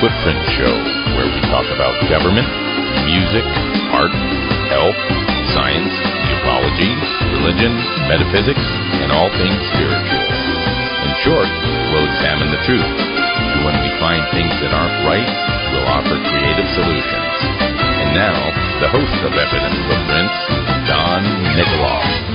Footprint Show, where we talk about government, music, art, health, science, ufology, religion, metaphysics, and all things spiritual. In short, we'll examine the truth, and when we find things that aren't right, we'll offer creative solutions. And now, the host of Evident Footprints, Don Nikoloff.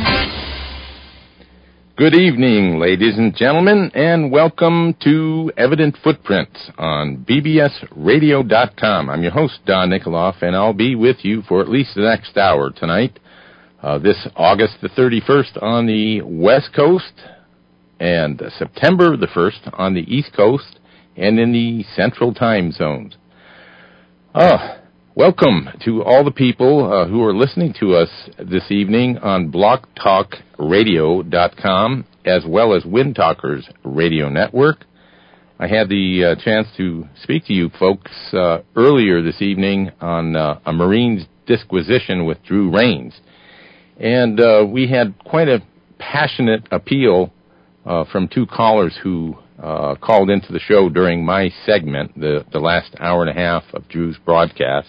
Good evening, ladies and gentlemen, and welcome to Evident Footprints on bbsradio.com. I'm your host, Don Nikoloff, and I'll be with you for at least the next hour tonight, this August the 31st on the West Coast, and September the 1st on the East Coast, and in the Central Time Zones. Welcome to all the people who are listening to us this evening on blogtalkradio.com as well as Windtalkers Radio Network. I had the chance to speak to you folks earlier this evening on a Marine's Disquisition with Drew Rains. And we had quite a passionate appeal from two callers who called into the show during my segment, the last hour and a half of Drew's broadcast.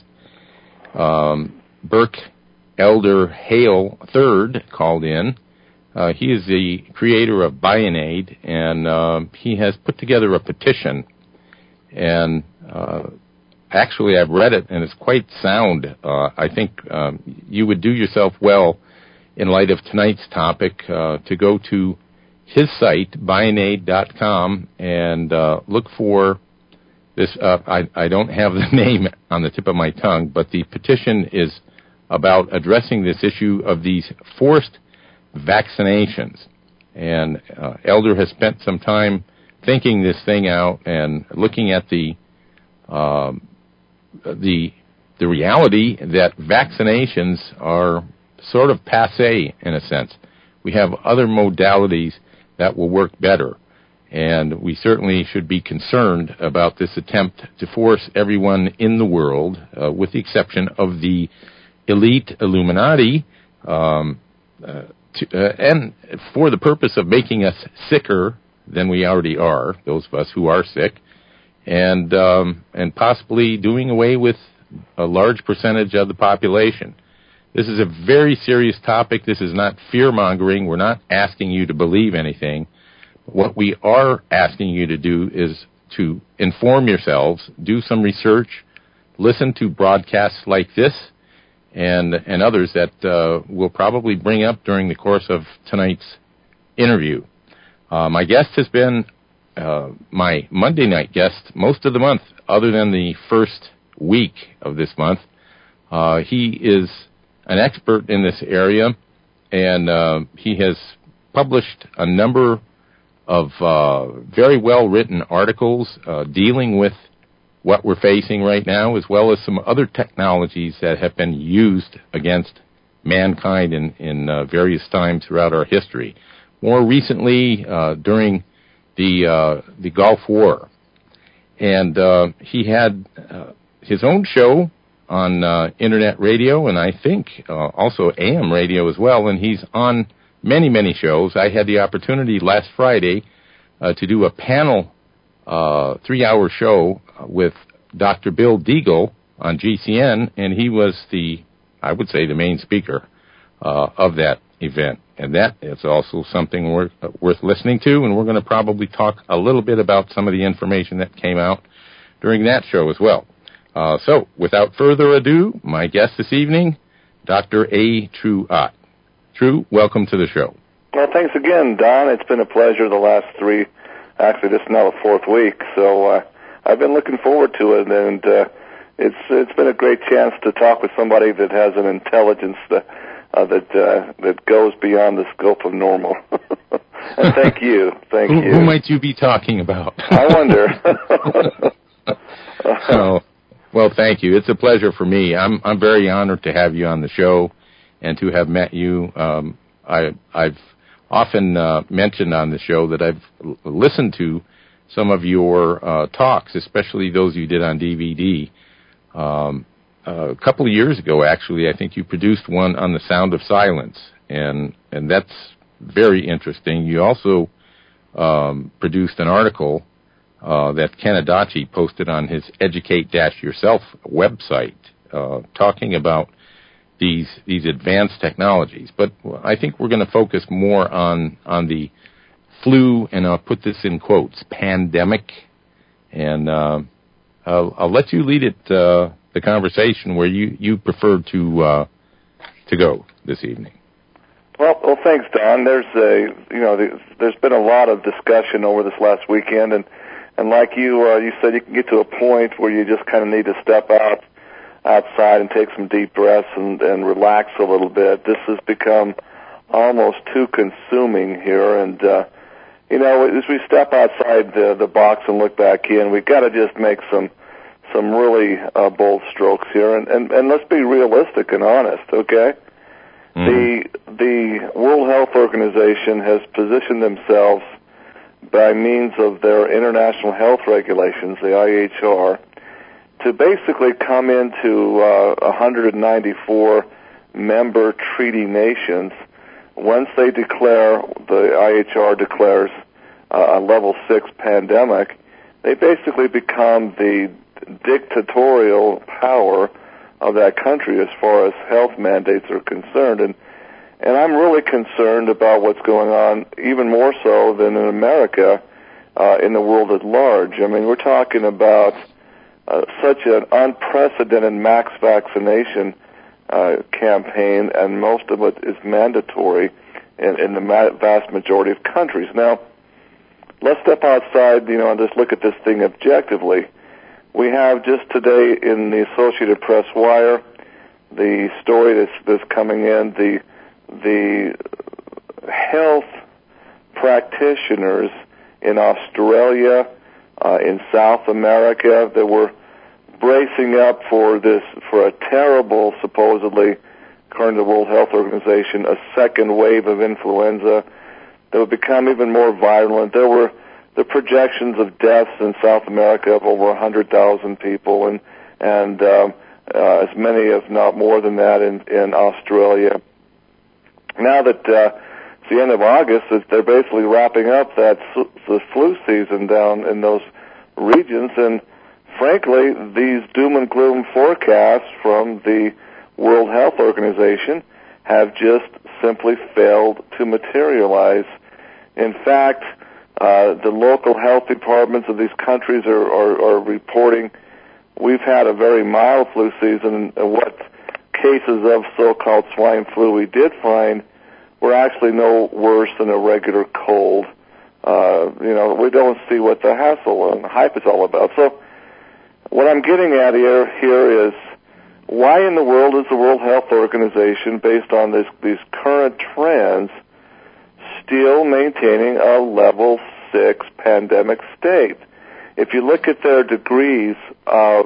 Burke Elder Hale III called in. He is the creator of Bionade, and he has put together a petition. And actually, I've read it, and it's quite sound. I think you would do yourself well, in light of tonight's topic, to go to his site, Bionade.com, and look for this. I don't have the name on the tip of my tongue, but the petition is about addressing this issue of these forced vaccinations. And Elder has spent some time thinking this thing out and looking at the reality that vaccinations are sort of passé in a sense. We have other modalities that will work better. And we certainly should be concerned about this attempt to force everyone in the world, with the exception of the elite Illuminati, and for the purpose of making us sicker than we already are, those of us who are sick, and possibly doing away with a large percentage of the population. This is a very serious topic. This is not fear-mongering. We're not asking you to believe anything. What we are asking you to do is to inform yourselves, do some research, listen to broadcasts like this and others that we'll probably bring up during the course of tonight's interview. My guest has been my Monday night guest most of the month, other than the first week of this month. He is an expert in this area, and he has published a number of very well-written articles dealing with what we're facing right now, as well as some other technologies that have been used against mankind in various times throughout our history. More recently, during the Gulf War. And he had his own show on Internet radio, and I think also AM radio as well, and he's on many, many shows. I had the opportunity last Friday to do a panel 3-hour show with Dr. Bill Deagle on GCN, and he was I would say, the main speaker of that event. And that is also something worth listening to, and we're going to probably talk a little bit about some of the information that came out during that show as well. So, without further ado, my guest this evening, Dr. A. True Ott. True, welcome to the show. Well, thanks again, Don. It's been a pleasure the last three, actually this is now the fourth week, so I've been looking forward to it, and it's been a great chance to talk with somebody that has an intelligence that goes beyond the scope of normal. And thank you. Who might you be talking about? I wonder. Oh, well, thank you. It's a pleasure for me. I'm very honored to have you on the show and to have met you. I've often mentioned on the show that I've listened to some of your talks, especially those you did on DVD. A couple of years ago, actually, I think you produced one on the sound of silence, and that's very interesting. You also produced an article that Ken Adachi posted on his Educate-Yourself website, talking about these advanced technologies. But I think we're going to focus more on the flu, and I'll put this in quotes, pandemic. And I'll let you lead it, the conversation where you prefer to go this evening. Well, thanks, Don. There's been a lot of discussion over this last weekend, and like you said, you can get to a point where you just kind of need to step outside and take some deep breaths and relax a little bit. This has become almost too consuming here, and as we step outside the box and look back in, we've got to just make some really bold strokes here, and let's be realistic and honest, okay? The World Health Organization has positioned themselves by means of their international health regulations, the IHR, to basically come into 194 member treaty nations. Once they declare, the IHR declares a level 6 pandemic, they basically become the dictatorial power of that country as far as health mandates are concerned. And I'm really concerned about what's going on, even more so than in America, in the world at large. I mean, we're talking about such an unprecedented max vaccination campaign, and most of it is mandatory in the vast majority of countries. Now, let's step outside, and just look at this thing objectively. We have just today in the Associated Press wire the story that's coming in, the health practitioners in Australia, in South America, that were bracing up for a terrible, supposedly, according to the World Health Organization, a second wave of influenza that would become even more virulent. There were the projections of deaths in South America of over 100,000 people, and as many, if not more than that, in Australia. Now that it's the end of August, they're basically wrapping up the flu season down in those regions, and frankly, these doom and gloom forecasts from the World Health Organization have just simply failed to materialize. In fact, the local health departments of these countries are reporting we've had a very mild flu season, and what cases of so-called swine flu we did find were actually no worse than a regular cold. We don't see what the hassle and hype is all about. So what I'm getting at here is, why in the world is the World Health Organization, based on these current trends, still maintaining a level 6 pandemic state? If you look at their degrees of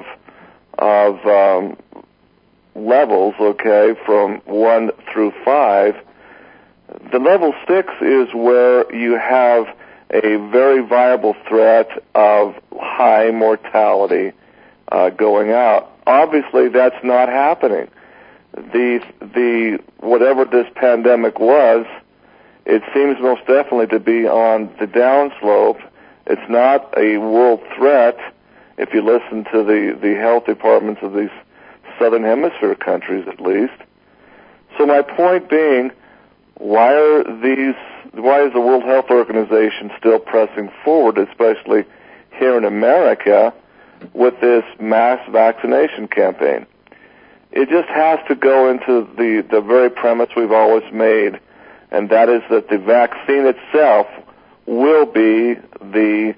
levels, okay, from 1 through 5, the level 6 is where you have a very viable threat of high mortality going out. Obviously, that's not happening. The whatever this pandemic was, it seems most definitely to be on the downslope. It's not a world threat if you listen to the health departments of these Southern Hemisphere countries, at least. So my point being, why is the World Health Organization still pressing forward, especially here in America, with this mass vaccination campaign? It just has to go into the very premise we've always made, and that is that the vaccine itself will be the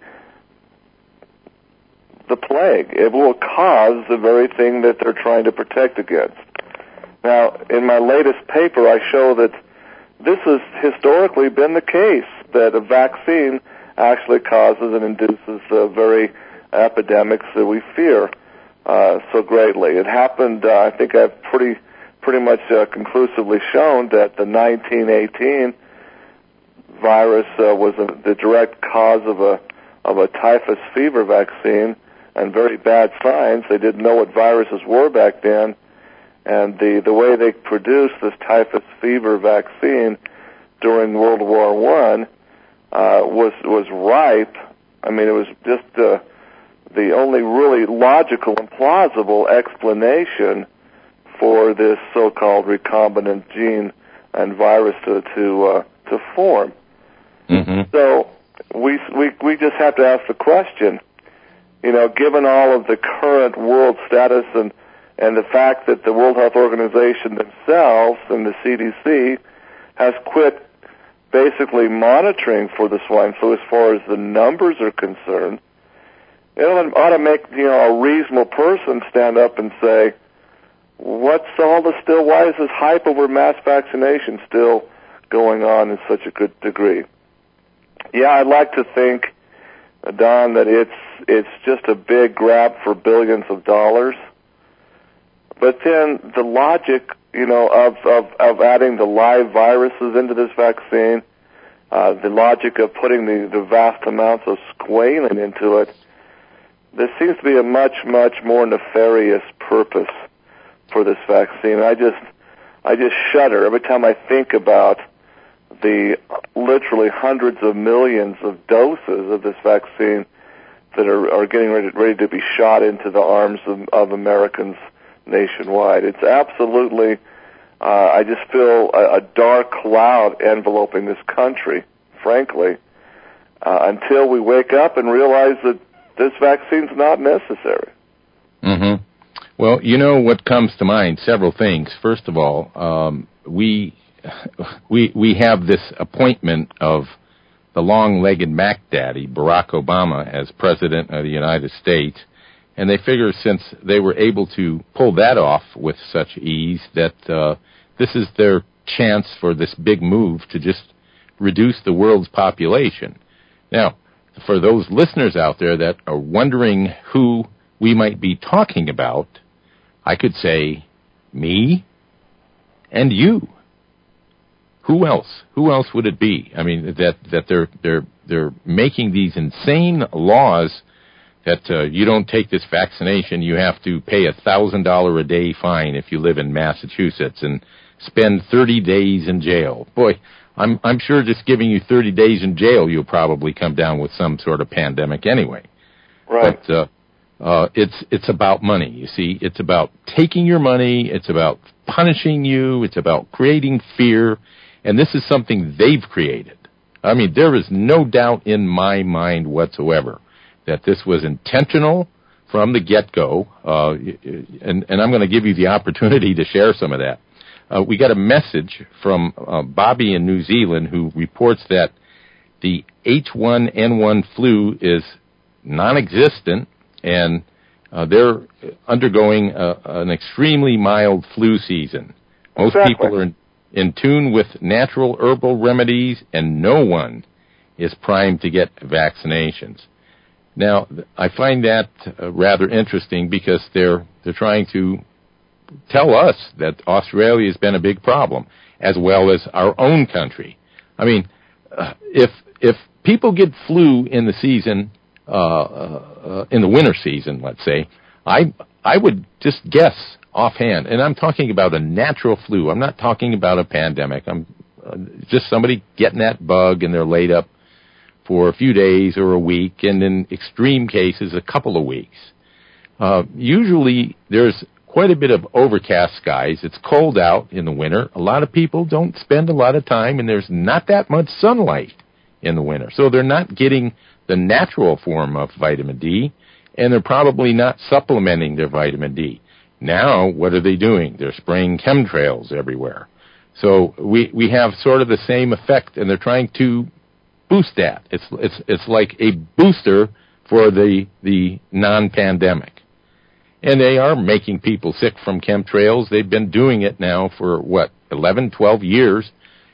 plague. It will cause the very thing that they're trying to protect against. Now, in my latest paper, I show that this has historically been the case, that a vaccine actually causes and induces the very epidemics that we fear so greatly. It happened, I think I've pretty much conclusively shown that the 1918 virus was the direct cause of a typhus fever vaccine, and very bad signs. They didn't know what viruses were back then, and the way they produced this typhus fever vaccine during World War I was ripe I mean, it was just the only really logical and plausible explanation for this so-called recombinant gene and virus to form. Mm-hmm. So we just have to ask the question, given all of the current world status and the fact that the World Health Organization themselves and the CDC has quit basically monitoring for the swine flu as far as the numbers are concerned, it ought to make a reasonable person stand up and say, why is this hype over mass vaccination still going on in such a good degree? Yeah, I'd like to think, Don, that it's just a big grab for billions of dollars. But then the logic, of adding the live viruses into this vaccine, the logic of putting the vast amounts of squalene into it, there seems to be a much, much more nefarious purpose for this vaccine. I just shudder every time I think about the literally hundreds of millions of doses of this vaccine that are getting ready to be shot into the arms of Americans nationwide. It's absolutely, I just feel a dark cloud enveloping this country, frankly, until we wake up and realize that this vaccine's not necessary. Mm-hmm. Well, what comes to mind, several things. First of all, we have this appointment of the long-legged Mac Daddy, Barack Obama, as President of the United States, and they figure since they were able to pull that off with such ease that this is their chance for this big move to just reduce the world's population. Now, for those listeners out there that are wondering who we might be talking about, I could say me and you. Who else? Who else would it be? I mean, that they're making these insane laws that you don't take this vaccination, you have to pay $1,000 a day fine if you live in Massachusetts and spend 30 days in jail. Boy, I'm sure just giving you 30 days in jail, you'll probably come down with some sort of pandemic anyway. Right. But it's about money. You see, it's about taking your money. It's about punishing you. It's about creating fear. And this is something they've created. I mean, there is no doubt in my mind whatsoever that this was intentional from the get-go. And I'm going to give you the opportunity to share some of that. We got a message from Bobby in New Zealand who reports that the H1N1 flu is non-existent and they're undergoing an extremely mild flu season. Most people are in tune with natural herbal remedies, and no one is primed to get vaccinations. Now, I find that rather interesting because they're trying to tell us that Australia has been a big problem, as well as our own country. I mean, if people get flu in the season, in the winter season, let's say, I would just guess offhand, and I'm talking about a natural flu. I'm not talking about a pandemic. I'm just somebody getting that bug and they're laid up for a few days or a week, and in extreme cases, a couple of weeks. Usually, there's quite a bit of overcast skies. It's cold out in the winter. A lot of people don't spend a lot of time, and there's not that much sunlight in the winter. So they're not getting the natural form of vitamin D, and they're probably not supplementing their vitamin D. Now, what are they doing? They're spraying chemtrails everywhere. So we have sort of the same effect, and they're trying to boost that. It's like a booster for the non-pandemic. And they are making people sick from chemtrails. They've been doing it now for, 11, 12 years,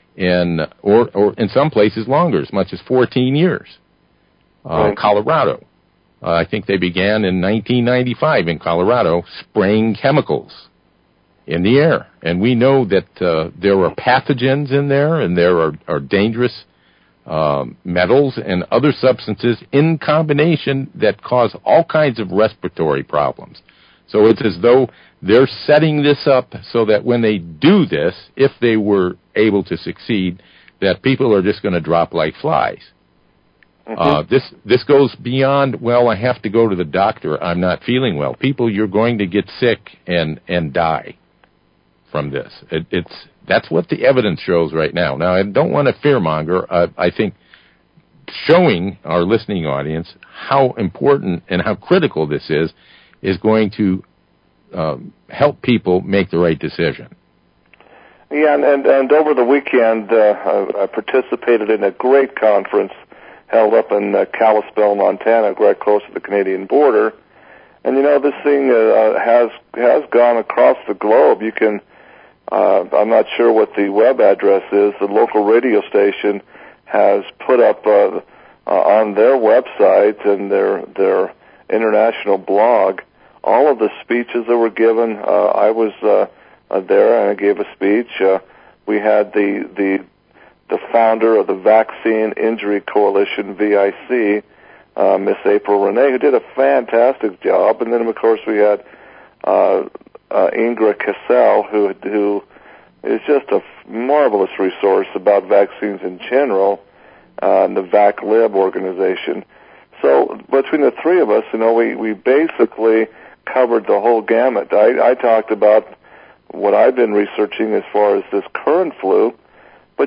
or in some places longer, as much as 14 years. Right. Colorado. I think they began in 1995 in Colorado spraying chemicals in the air. And we know that there are pathogens in there, and there are dangerous metals and other substances in combination that cause all kinds of respiratory problems. So it's as though they're setting this up so that when they do this, if they were able to succeed, that people are just going to drop like flies. This goes beyond, well, I have to go to the doctor, I'm not feeling well. People, you're going to get sick and die from this. That's what the evidence shows right now. Now, I don't want to fearmonger. I think showing our listening audience how important and how critical this is going to help people make the right decision. Yeah, and over the weekend, I participated in a great conference held up in Kalispell, Montana, right close to the Canadian border. And this thing has gone across the globe. You can, I'm not sure what the web address is. The local radio station has put up on their website and their international blog all of the speeches that were given. I was there and I gave a speech. We had the founder of the Vaccine Injury Coalition, VIC, Miss April Renee, who did a fantastic job. And then, of course, we had Ingrid Cassell, who is just a marvelous resource about vaccines in general, and the VacLib organization. So between the three of us, we basically covered the whole gamut. I talked about what I've been researching as far as this current flu, but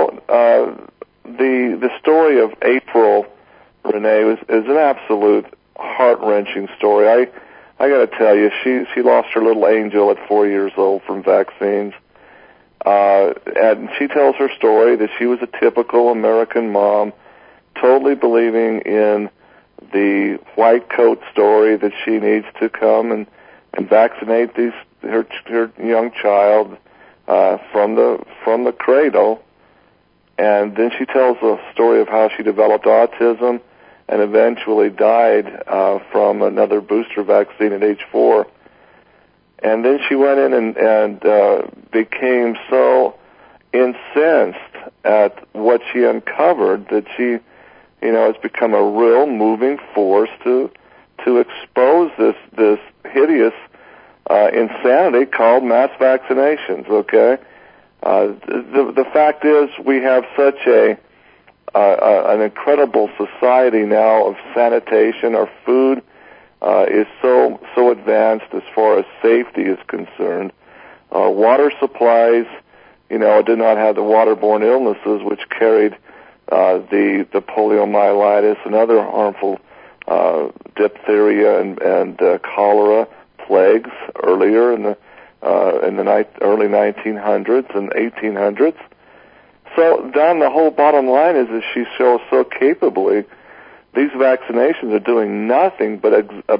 the story of April Renee is an absolute heart-wrenching story. I got to tell you, she lost her little angel at 4 years old from vaccines, and she tells her story that she was a typical American mom, totally believing in the white coat story that she needs to come and vaccinate her young child from the cradle. And then she tells the story of how she developed autism and eventually died from another booster vaccine at age 4. And then she went in and became so incensed at what she uncovered that she, has become a real moving force to expose this hideous insanity called mass vaccinations. Okay. The fact is, we have such an incredible society now of sanitation. Our food is so advanced as far as safety is concerned. Water supplies, did not have the waterborne illnesses which carried the poliomyelitis and other harmful diphtheria and cholera plagues earlier in the early 1900s and 1800s. So, Don, the whole bottom line is that she shows so capably these vaccinations are doing nothing but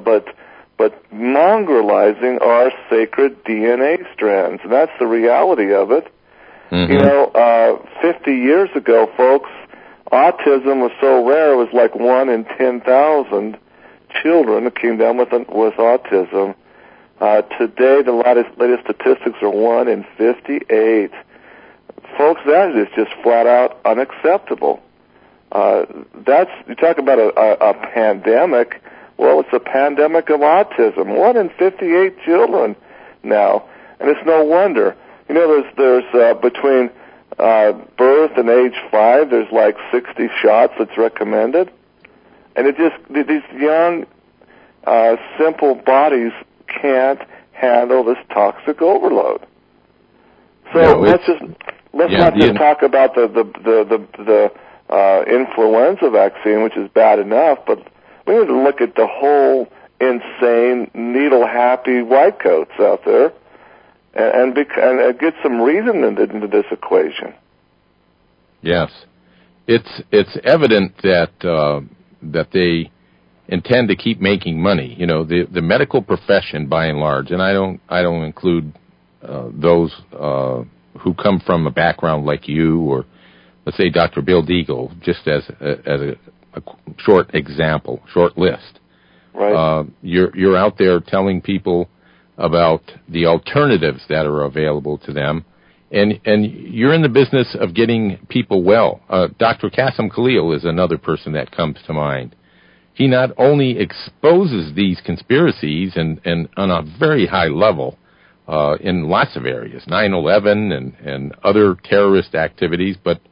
mongrelizing our sacred DNA strands. And that's the reality of it. Mm-hmm. 50 years ago, folks, autism was so rare it was like 1 in 10,000 children that came down with autism. Today, the latest statistics are 1 in 58. Folks, that is just flat out unacceptable. You talk about a pandemic. Well, it's a pandemic of autism. 1 in 58 children now, and it's no wonder. There's between birth and age 5, there's like 60 shots that's recommended, and these young, simple bodies can't handle this toxic overload. So let's not just talk about the influenza vaccine, which is bad enough, but we need to look at the whole insane, needle-happy white coats out there and get some reason into this equation. Yes, it's evident that they intend to keep making money. The medical profession, by and large, and I don't include those who come from a background like you, or let's say Dr. Bill Deagle, just as a short example, short list. Right. You're out there telling people about the alternatives that are available to them, and you're in the business of getting people well. Dr. Qasim Khalil is another person that comes to mind. He not only exposes these conspiracies and on a very high level in lots of areas, 9/11 and other terrorist activities, but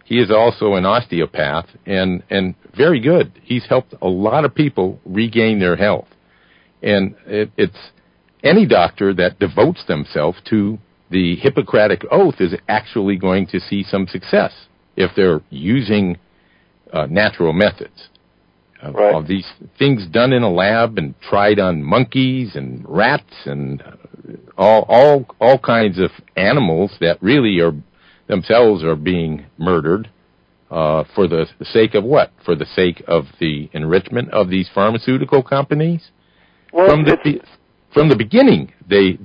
he is also an osteopath and very good. He's helped a lot of people regain their health. And it's any doctor that devotes themselves to the Hippocratic Oath is actually going to see some success if they're using natural methods. Right. All these things done in a lab and tried on monkeys and rats and all kinds of animals that really are themselves are being murdered for the sake of what? For the sake of the enrichment of these pharmaceutical companies? Well, from the beginning, they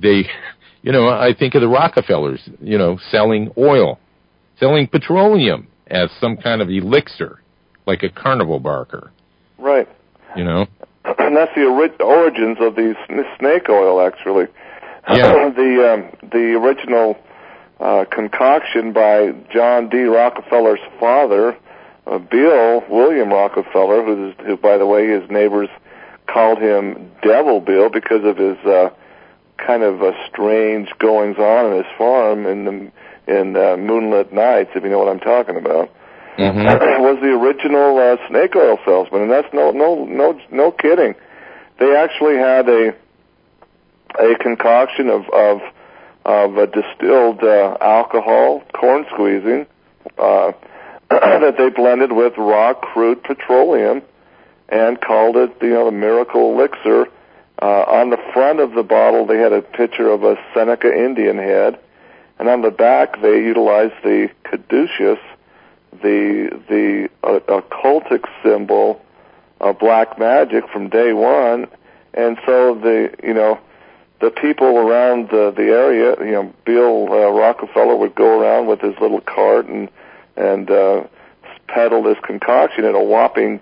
I think of the Rockefellers, selling oil, selling petroleum as some kind of elixir, like a carnival barker. Right. And that's the origins of the snake oil, actually. Yeah. The original concoction by John D. Rockefeller's father, William Rockefeller, who, by the way, his neighbors called him Devil Bill because of his kind of strange goings-on in his farm in moonlit nights, if you know what I'm talking about. Mm-hmm. Was the original snake oil salesman, and that's no kidding. They actually had a concoction of a distilled alcohol, corn squeezing, that they blended with raw crude petroleum, and called it the miracle elixir. On the front of the bottle, they had a picture of a Seneca Indian head, and on the back, they utilized the caduceus, the occultic symbol of black magic from day one. And so the people around the area, Bill Rockefeller would go around with his little cart and peddle this concoction at a whopping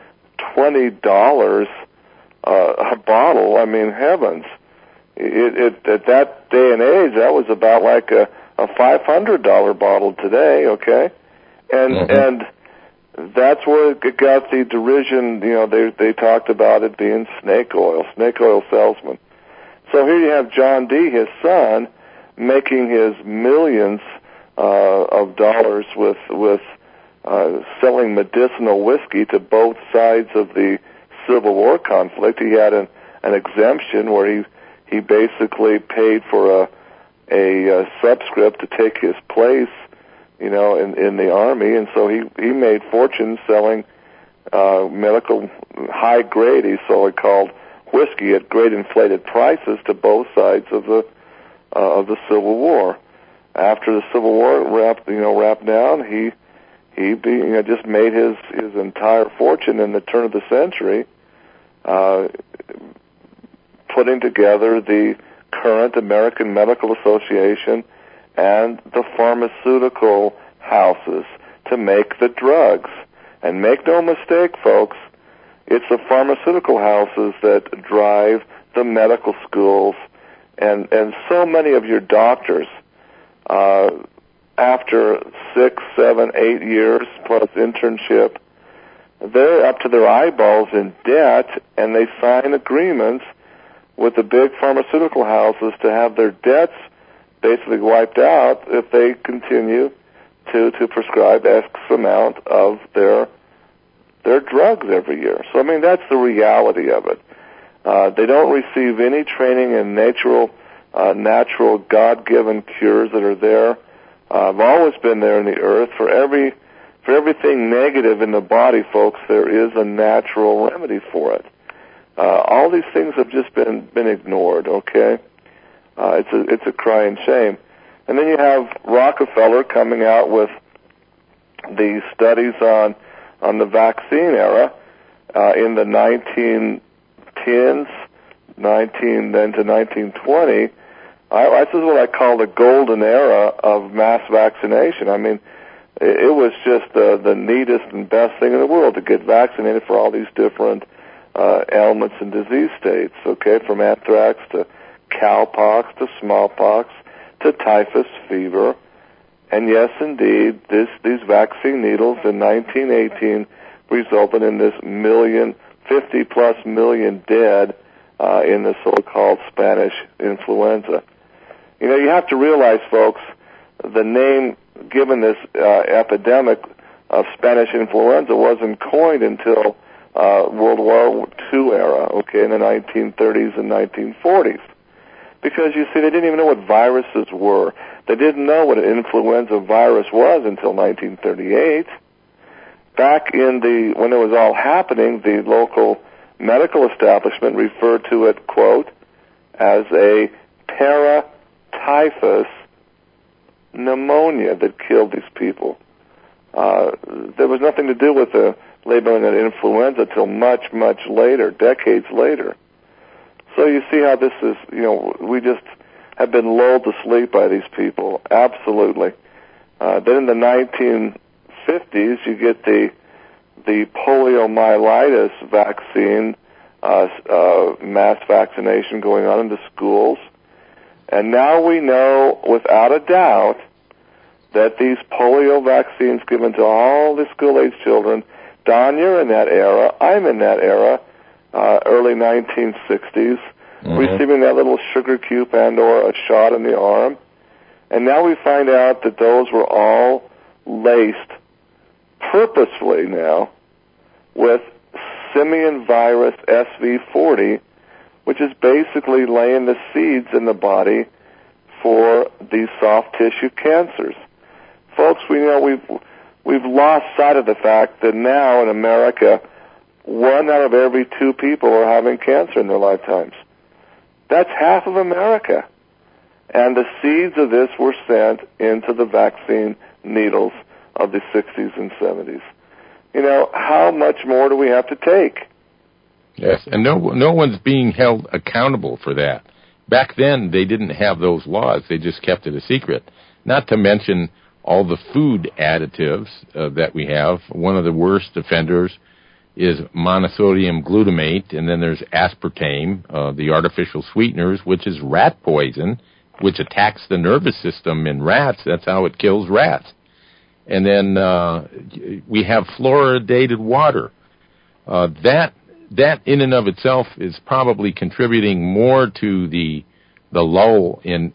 $20 a bottle. I mean, heavens! It at that day and age, that was about like a $500 bottle today. Okay. And that's where it got the derision. They talked about it being snake oil salesman. So here you have John D., his son, making his millions of dollars with selling medicinal whiskey to both sides of the Civil War conflict. He had an exemption where he basically paid for a subscript to take his place, in the Army, and so he made fortunes selling medical high grade, he so-called whiskey at great inflated prices to both sides of the Civil War. After the Civil War wrapped down, he just made his entire fortune in the turn of the century, putting together the current American Medical Association and the pharmaceutical houses to make the drugs. And make no mistake, folks, it's the pharmaceutical houses that drive the medical schools, and so many of your doctors, after 6, 7, 8 years plus internship, they're up to their eyeballs in debt, and they sign agreements with the big pharmaceutical houses to have their debts basically wiped out if they continue to prescribe X amount of their drugs every year. So, I mean, that's the reality of it. They don't receive any training in natural God-given cures that are there. Have always been there in the earth. For everything negative in the body, folks, there is a natural remedy for it. All these things have just been ignored, okay? It's a crying shame. And then you have Rockefeller coming out with the studies on the vaccine era in the 1910s, then to 1920. This is what I call the golden era of mass vaccination. I mean, it was just the neatest and best thing in the world to get vaccinated for all these different ailments and disease states, okay, from anthrax to cowpox to smallpox to typhus fever. And yes, indeed, these vaccine needles in 1918 resulted in this 50+ million dead in the so-called Spanish influenza. You have to realize, folks, the name given this epidemic of Spanish influenza wasn't coined until World War II era, okay, in the 1930s and 1940s. Because, you see, they didn't even know what viruses were. They didn't know what an influenza virus was until 1938. Back when it was all happening, the local medical establishment referred to it, quote, as a paratyphus pneumonia that killed these people. There was nothing to do with the labeling it influenza till much, much later, decades later. So you see how this is, we just have been lulled to sleep by these people, absolutely. Then in the 1950s, you get the poliomyelitis vaccine, mass vaccination going on in the schools. And now we know without a doubt that these polio vaccines given to all the school-age children, Don, you're in that era, I'm in that era, early 1960s, receiving that little sugar cube and or a shot in the arm. And now we find out that those were all laced purposefully now with simian virus SV40, which is basically laying the seeds in the body for these soft tissue cancers. Folks, we know we've lost sight of the fact that now in America, 1 out of every 2 people are having cancer in their lifetimes. That's half of America. And the seeds of this were sent into the vaccine needles of the 60s and 70s. How much more do we have to take? Yes, and no one's being held accountable for that. Back then, they didn't have those laws. They just kept it a secret. Not to mention all the food additives that we have. One of the worst offenders is monosodium glutamate, and then there's aspartame, the artificial sweeteners, which is rat poison, which attacks the nervous system in rats. That's how it kills rats. And then we have fluoridated water. That in and of itself is probably contributing more to the lull in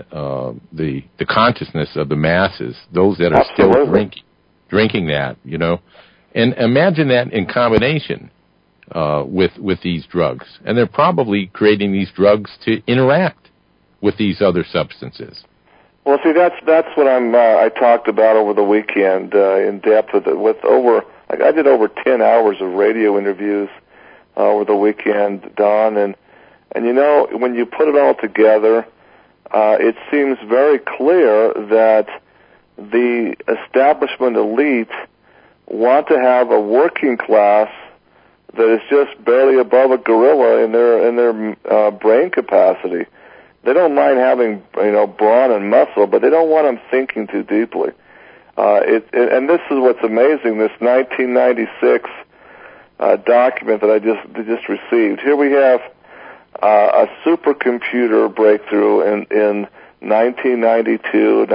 the consciousness of the masses, those that are Absolutely. still drinking that, And imagine that in combination with these drugs. And they're probably creating these drugs to interact with these other substances. Well, see, that's what I talked about over the weekend in depth with over. I did over 10 hours of radio interviews over the weekend, Don, and when you put it all together, it seems very clear that the establishment elite want to have a working class that is just barely above a gorilla in their brain capacity. They don't mind having brawn and muscle, but they don't want them thinking too deeply. And this is what's amazing. This 1996 document that I just received. Here we have a supercomputer breakthrough in 1992,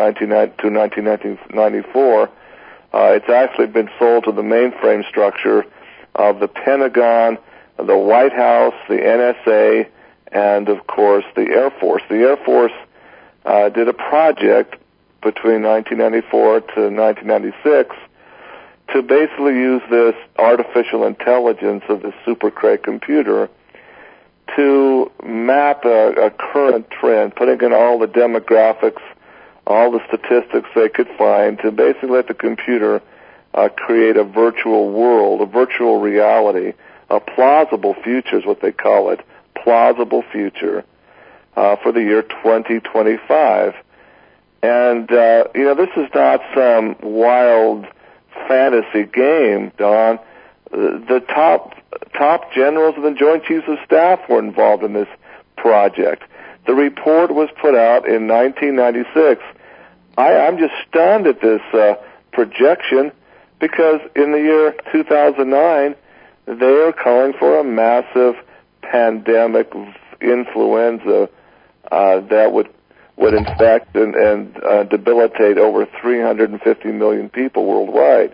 1994. It's actually been sold to the mainframe structure of the Pentagon, the White House, the NSA, and, of course, the Air Force. The Air Force did a project between 1994 to 1996 to basically use this artificial intelligence of the Super Cray computer to map a current trend, putting in all the demographics, all the statistics they could find, to basically let the computer create a virtual world, a virtual reality, a plausible future is what they call it, plausible future for the year 2025. And, this is not some wild fantasy game, Don. The top generals of the Joint Chiefs of Staff were involved in this project. The report was put out in 1996. I'm just stunned at this projection because in the year 2009, they are calling for a massive pandemic influenza that would infect and debilitate over 350 million people worldwide.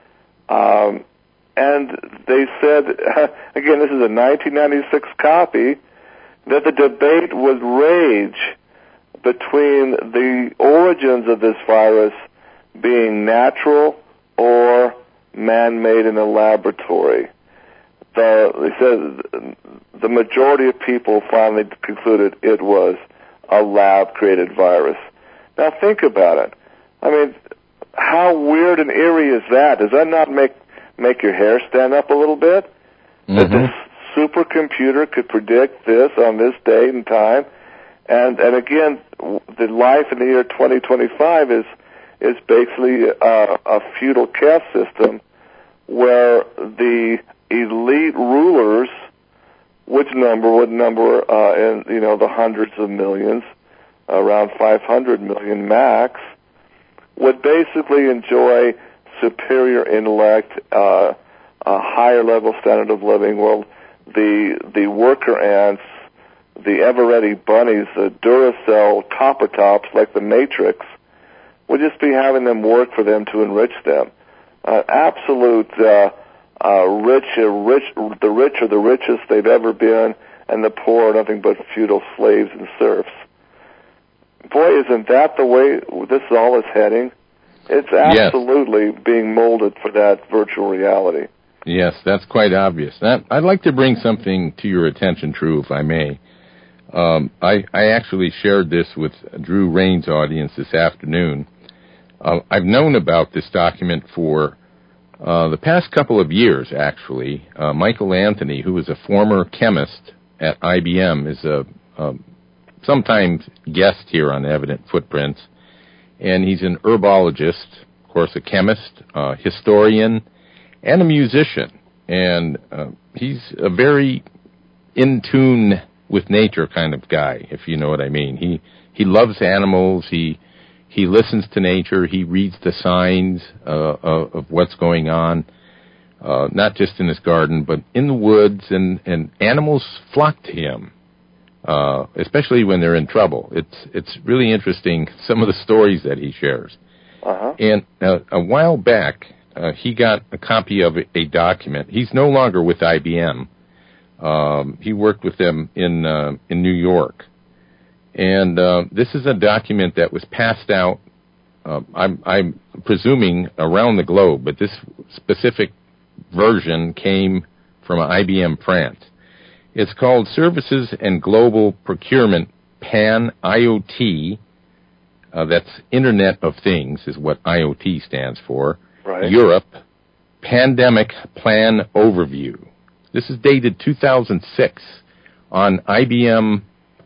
And they said, again, this is a 1996 copy, that the debate would rage between the origins of this virus being natural or man-made in a laboratory. They said the majority of people finally concluded it was a lab-created virus. Now think about it. I mean, how weird and eerie is that? Does that not make your hair stand up a little bit? Mm-hmm. That this supercomputer could predict this on this date and time, and again, the life in the year 2025 is basically a feudal caste system where the elite rulers, would number in the hundreds of millions, around 500 million max, would basically enjoy superior intellect, a higher level standard of living. Well, the worker ants, the ever-ready bunnies, the Duracell copper tops like the Matrix, would just be having them work for them to enrich them. Absolute the rich are the richest they've ever been, and the poor are nothing but feudal slaves and serfs. Boy, isn't that the way this all is heading? It's absolutely being molded for that virtual reality. Yes, that's quite obvious. I'd like to bring something to your attention, Drew, if I may. I actually shared this with Drew Rain's audience this afternoon. I've known about this document for the past couple of years, actually. Michael Anthony, who is a former chemist at IBM, is a sometimes guest here on Evident Footprints, and he's an herbologist, of course, a chemist, historian, and a musician. And he's a very in tune with nature kind of guy, if you know what I mean. He loves animals. He listens to nature. He reads the signs of what's going on, not just in his garden, but in the woods, and animals flock to him, especially when they're in trouble. It's really interesting, some of the stories that he shares. Uh-huh. And a while back, he got a copy of a document. He's no longer with IBM. He worked with them in New York. And this is a document that was passed out, I'm presuming, around the globe, but this specific version came from IBM France. It's called Services and Global Procurement Pan-IoT. That's Internet of Things is what IoT stands for. Right. Europe, Pandemic Plan Overview. This is dated 2006 on IBM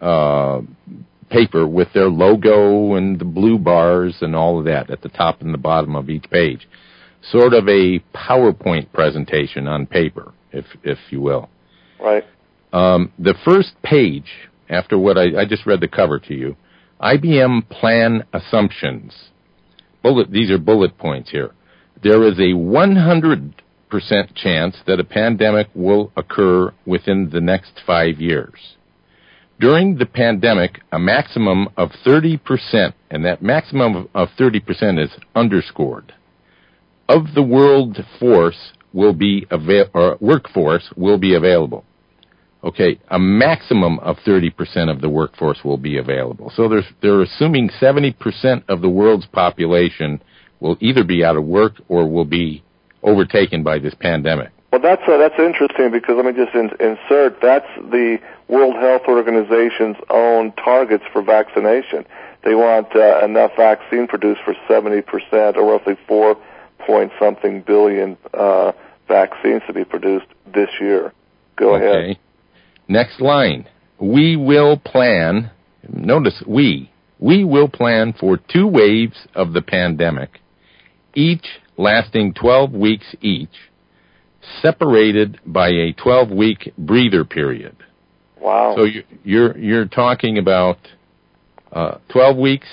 paper with their logo and the blue bars and all of that at the top and the bottom of each page. Sort of a PowerPoint presentation on paper, if you will. Right. The first page, after what I just read the cover to you, IBM Plan Assumptions. These are bullet points here. There is a 100% chance that a pandemic will occur within the next 5 years. During the pandemic, a maximum of 30%, and that maximum of 30% is underscored, of the workforce will be available. Okay, a maximum of 30% of the workforce will be available. So they're assuming 70% of the world's population will either be out of work or will be overtaken by this pandemic. Well, that's interesting, because let me just insert, that's the World Health Organization's own targets for vaccination. They want enough vaccine produced for 70%, or roughly 4-point-something billion vaccines to be produced this year. Go ahead. Next line. We will plan, notice we will plan for 2 waves of the pandemic, each lasting 12 weeks each, separated by a 12-week breather period. Wow. So you're talking about 12 weeks,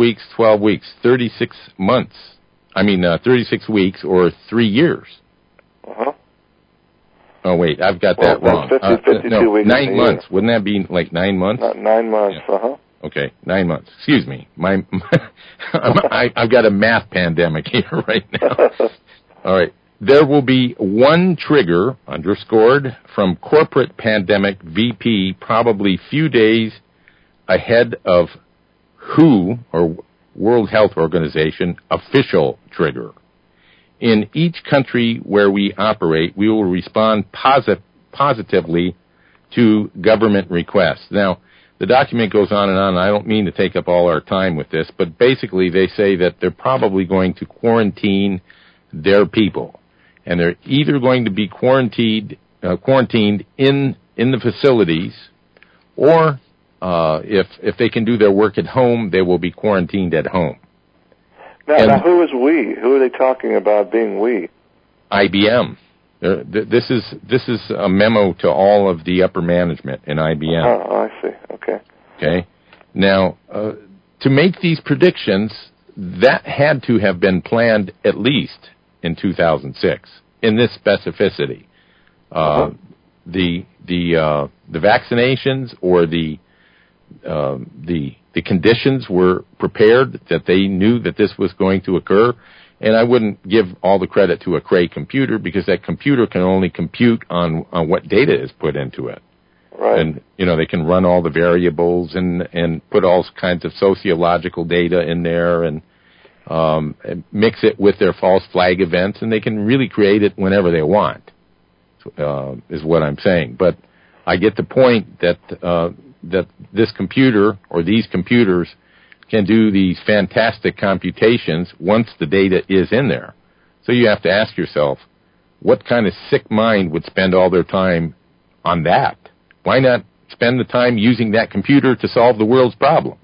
36 months. 36 weeks or 3 years. Uh-huh. Oh, wait, I've got that wrong. 52 weeks. 9 months. Wouldn't that be like 9 months? 9 months, yeah. Uh-huh. Okay, 9 months. Excuse me. I've got a math pandemic here right now. All right. There will be one trigger, underscored, from corporate pandemic VP, probably few days ahead of who or World Health Organization official trigger. In each country where we operate, we will respond positively to government requests. Now, the document goes on, and I don't mean to take up all our time with this, but basically they say that they're probably going to quarantine their people. And they're either going to be quarantined in the facilities, or if they can do their work at home, they will be quarantined at home. Now, who is we? Who are they talking about being we? IBM. This is a memo to all of the upper management in IBM. Oh, I see. Okay. Now, to make these predictions, that had to have been planned at least in 2006 in this specificity. The vaccinations or the conditions were prepared, that they knew that this was going to occur. And I wouldn't give all the credit to a Cray computer, because that computer can only compute on what data is put into it. Right. And, they can run all the variables and put all kinds of sociological data in there and mix it with their false flag events, and they can really create it whenever they want, is what I'm saying. But I get the point that this computer or these computers can do these fantastic computations once the data is in there. So you have to ask yourself, what kind of sick mind would spend all their time on that? Why not spend the time using that computer to solve the world's problems?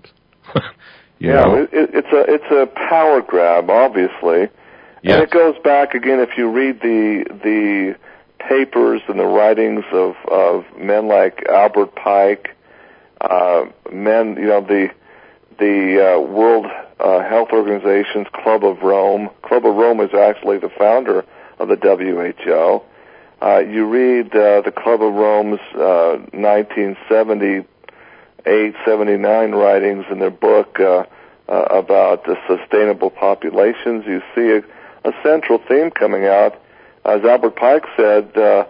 It's a power grab, obviously. Yes. And it goes back again, if you read the papers and the writings of men like Albert Pike, the World Health Organization's Club of Rome. Club of Rome is actually the founder of the WHO. You read the Club of Rome's 1978-79 writings in their book about the sustainable populations. You see a central theme coming out. As Albert Pike said,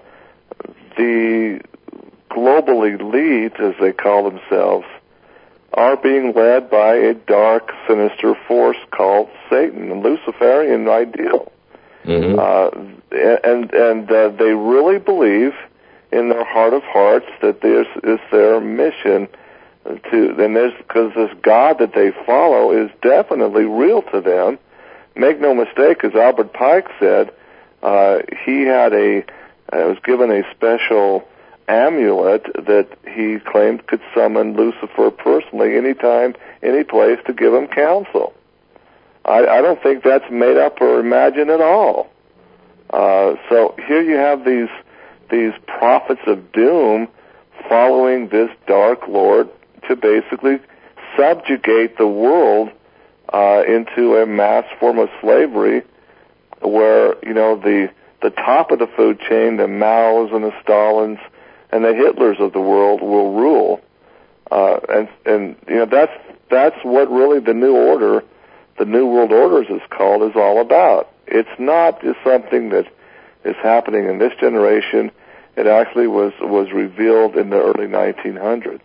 the global elite, as they call themselves, are being led by a dark, sinister force called Satan, a Luciferian ideal. Mm-hmm. And they really believe in their heart of hearts that this is their mission because this God that they follow is definitely real to them. Make no mistake, as Albert Pike said, he was given a special amulet that he claimed could summon Lucifer personally anytime, any place to give him counsel. I don't think that's made up or imagined at all. So here you have these prophets of doom following this dark lord to basically subjugate the world into a mass form of slavery, where the top of the food chain, the Maos and the Stalins and the Hitlers of the world will rule, and that's what really the New Order, the New World Order, as it's called, is all about. It's not just something that is happening in this generation. It actually was revealed in the early 1900s.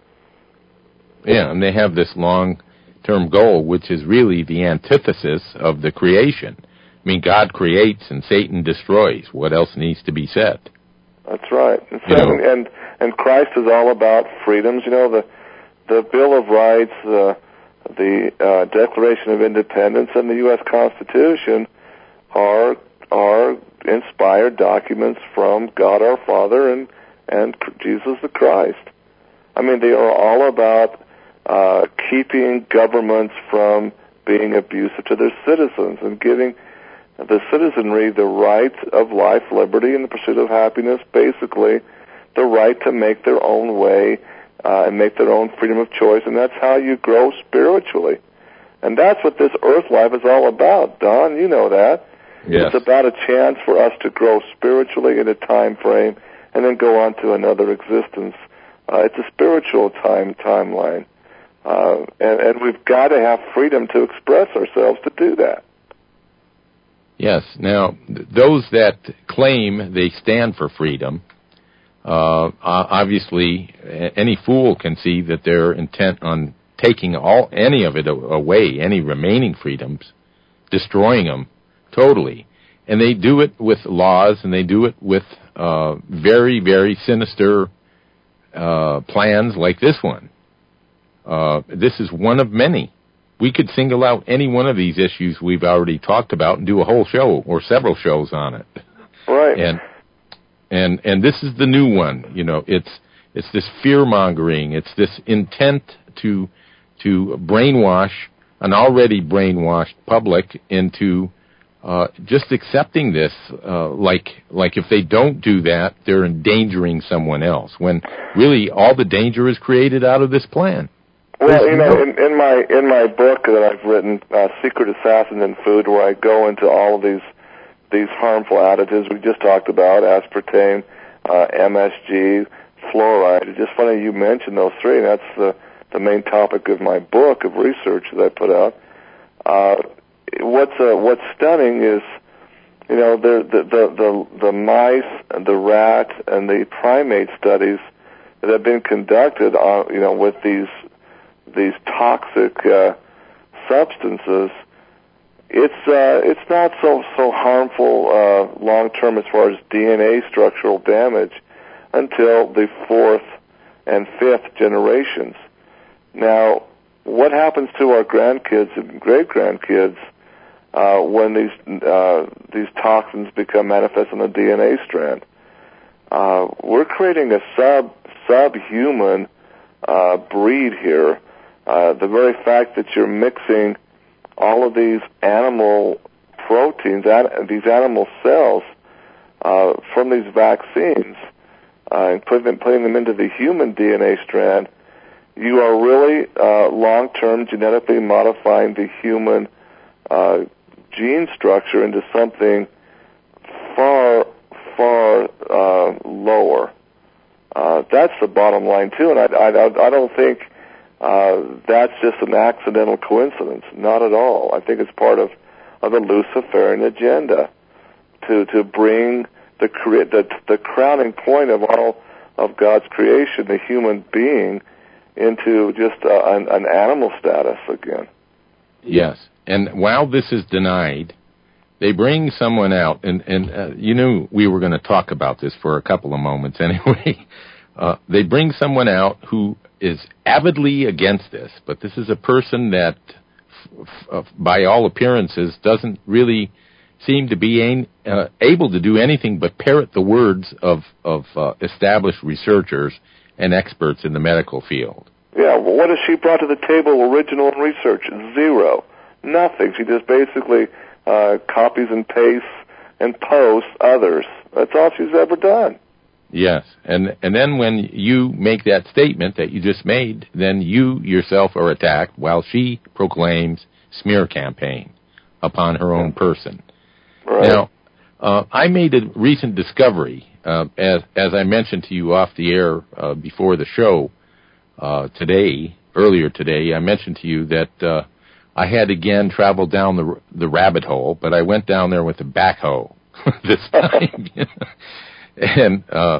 Yeah, and they have this long-term goal, which is really the antithesis of the creation. I mean, God creates and Satan destroys. What else needs to be said? That's right. And Christ is all about freedoms. The Bill of Rights, the Declaration of Independence, and the U.S. Constitution are inspired documents from God our Father and Jesus the Christ. I mean, they are all about keeping governments from being abusive to their citizens and giving the citizenry the right of life, liberty, and the pursuit of happiness, basically the right to make their own way and make their own freedom of choice, and that's how you grow spiritually. And that's what this earth life is all about, Don. You know that. Yes. It's about a chance for us to grow spiritually in a time frame and then go on to another existence. It's a spiritual timeline. And we've got to have freedom to express ourselves to do that. Yes. Now, those that claim they stand for freedom, obviously, any fool can see that they're intent on taking any of it away, any remaining freedoms, destroying them totally. And they do it with laws, and they do it with very, very sinister plans like this one. This is one of many. We could single out any one of these issues we've already talked about and do a whole show or several shows on it. Right. And this is the new one. You know, it's this fear-mongering. It's this intent to brainwash an already brainwashed public into just accepting this, like if they don't do that, they're endangering someone else, when really all the danger is created out of this plan. Well, you know, in my book that I've written, Secret Assassin in Food, where I go into all of these harmful additives we just talked about, aspartame, MSG, fluoride. It's just funny you mentioned those three, and that's the main topic of my book of research that I put out. What's stunning is, you know, the mice and the rat and the primate studies that have been conducted on, you know, with these toxic substances. It's not so harmful long term as far as DNA structural damage until the fourth and fifth generations. Now, what happens to our grandkids and great grandkids when these toxins become manifest on the DNA strand? We're creating a subhuman breed here. The very fact that you're mixing all of these animal proteins, these animal cells from these vaccines, and putting them into the human DNA strand, you are really long-term genetically modifying the human gene structure into something far, far lower. That's the bottom line too, and I don't think that's just an accidental coincidence. Not at all. I think it's part of the Luciferian agenda to bring the crowning point of all of God's creation, the human being, into just an animal status again. Yes, and while this is denied, they bring someone out, and you knew we were going to talk about this for a couple of moments anyway. They bring someone out who is avidly against this, but this is a person that, by all appearances, doesn't really seem to be able to do anything but parrot the words of established researchers and experts in the medical field. Yeah, well, what has she brought to the table original in research? Zero. Nothing. She just basically copies and pastes and posts others. That's all she's ever done. Yes, and then when you make that statement that you just made, then you yourself are attacked while she proclaims smear campaign upon her own person. Right. Now, I made a recent discovery, as I mentioned to you off the air before the show earlier today. I mentioned to you that I had again traveled down the rabbit hole, but I went down there with a backhoe this time. And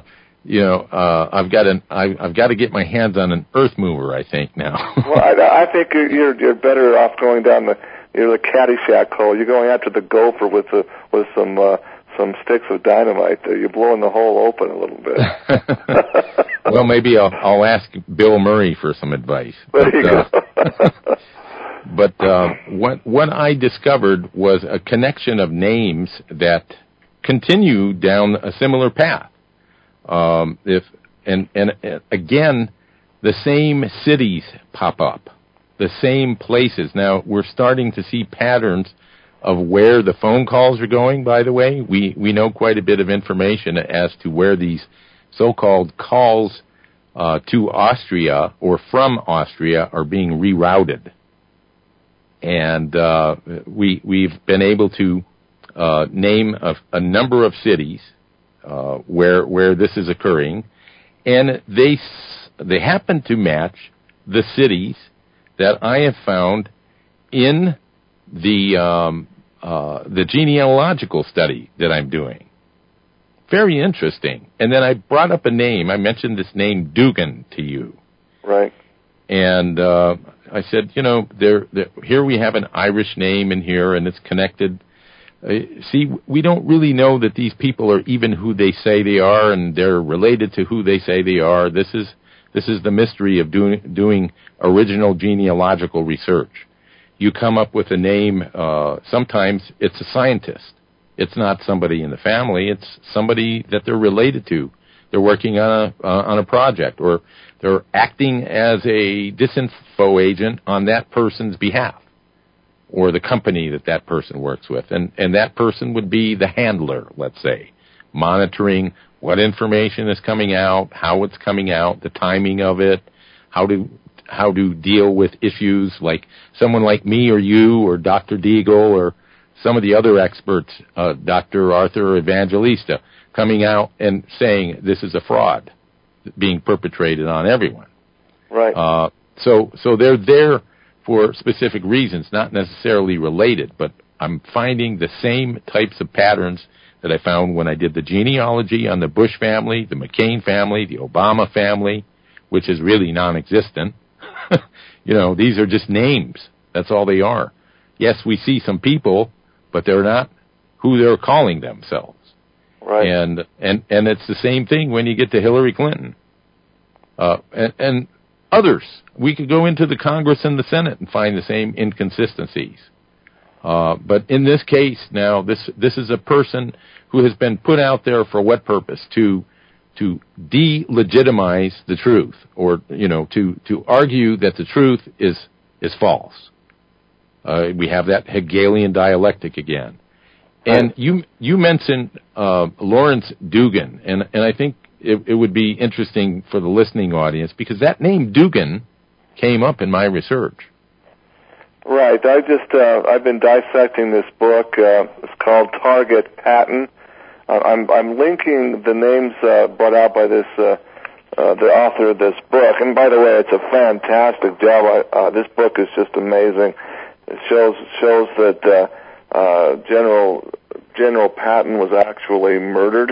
I've got to get my hands on an earth mover, I think now. Well, I think you're better off going down the Caddyshack hole. You're going after the gopher with some sticks of dynamite. You're blowing the hole open a little bit. Well, maybe I'll ask Bill Murray for some advice. There you go. But what I discovered was a connection of names that continue down a similar path. Again, the same cities pop up, the same places. Now we're starting to see patterns of where the phone calls are going. By the way, we know quite a bit of information as to where these so-called calls to Austria or from Austria are being rerouted, and we've been able to name a number of cities where this is occurring, and they happen to match the cities that I have found in the genealogical study that I'm doing. Very interesting. And then I brought up a name. I mentioned this name Dugan to you. Right. And I said, here we have an Irish name in here, and it's connected. See, we don't really know that these people are even who they say they are, and they're related to who they say they are. This is the mystery of doing original genealogical research. You come up with a name. Sometimes it's a scientist. It's not somebody in the family. It's somebody that they're related to. They're working on a project, or they're acting as a disinfo agent on that person's behalf, or the company that person works with. And that person would be the handler, let's say, monitoring what information is coming out, how it's coming out, the timing of it, how to deal with issues like someone like me or you or Dr. Deagle or some of the other experts, Dr. Arthur Evangelista, coming out and saying this is a fraud being perpetrated on everyone. Right. So they're there for specific reasons, not necessarily related, but I'm finding the same types of patterns that I found when I did the genealogy on the Bush family, the McCain family, the Obama family, which is really non-existent. These are just names. That's all they are. Yes, we see some people, but they're not who they're calling themselves. Right. And it's the same thing when you get to Hillary Clinton. And others. We could go into the Congress and the Senate and find the same inconsistencies. But in this case now, this is a person who has been put out there for what purpose? To delegitimize the truth, or to argue that the truth is false. We have that Hegelian dialectic again. And you mentioned Lawrence Dugan, and I think it would be interesting for the listening audience, because that name Dugan came up in my research. Right. I've been dissecting this book. It's called Target Patton. I'm linking the names brought out by this the author of this book. And by the way, it's a fantastic job. This book is just amazing. It shows that General Patton was actually murdered.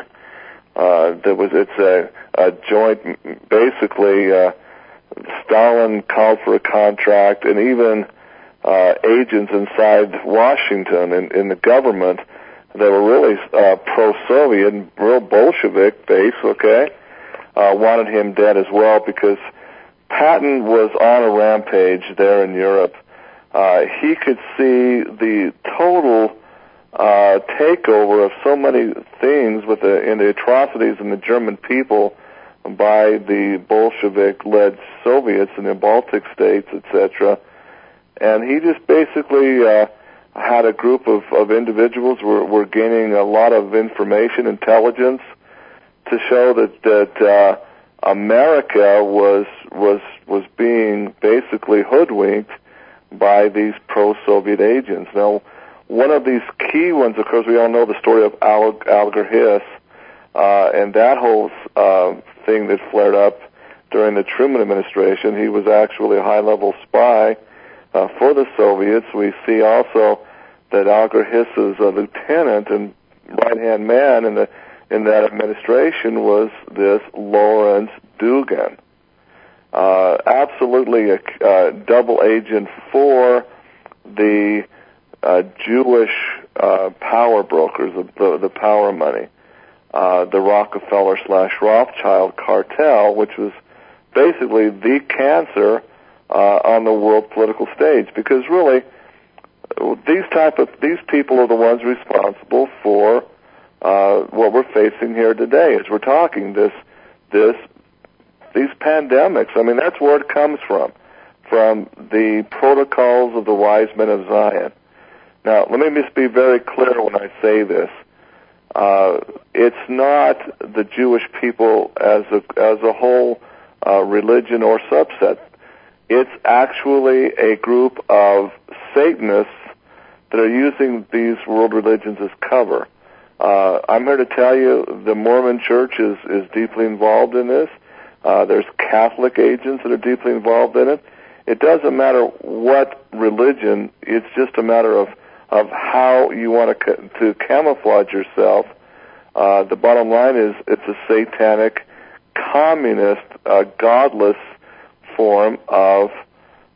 It's a joint. Basically, Stalin called for a contract, and even agents inside Washington in the government that were really pro-Soviet and real Bolshevik base, wanted him dead as well, because Patton was on a rampage there in Europe. He could see the total takeover of so many things in the atrocities in the German people by the Bolshevik-led Soviets in the Baltic states, etc. And he just basically had a group of individuals were gaining a lot of information, intelligence, to show that America was being basically hoodwinked by these pro-Soviet agents. Now, one of these key ones, of course, we all know the story of Alger Hiss, and that whole thing that flared up during the Truman administration. He was actually a high-level spy for the Soviets. We see also that Alger Hiss's lieutenant and right-hand man in that administration was this Lawrence Dugan. Absolutely a double agent for the Jewish power brokers, the power money, the Rockefeller/Rothschild cartel, which was basically the cancer on the world political stage. Because really, these people are the ones responsible for what we're facing here today. As we're talking these pandemics. I mean, that's where it comes from the protocols of the wise men of Zion. Now, let me just be very clear when I say this. It's not the Jewish people as a whole religion or subset. It's actually a group of Satanists that are using these world religions as cover. I'm here to tell you the Mormon Church is deeply involved in this. There's Catholic agents that are deeply involved in it. It doesn't matter what religion. It's just a matter of how you want to camouflage yourself. The bottom line is it's a satanic, communist, godless form of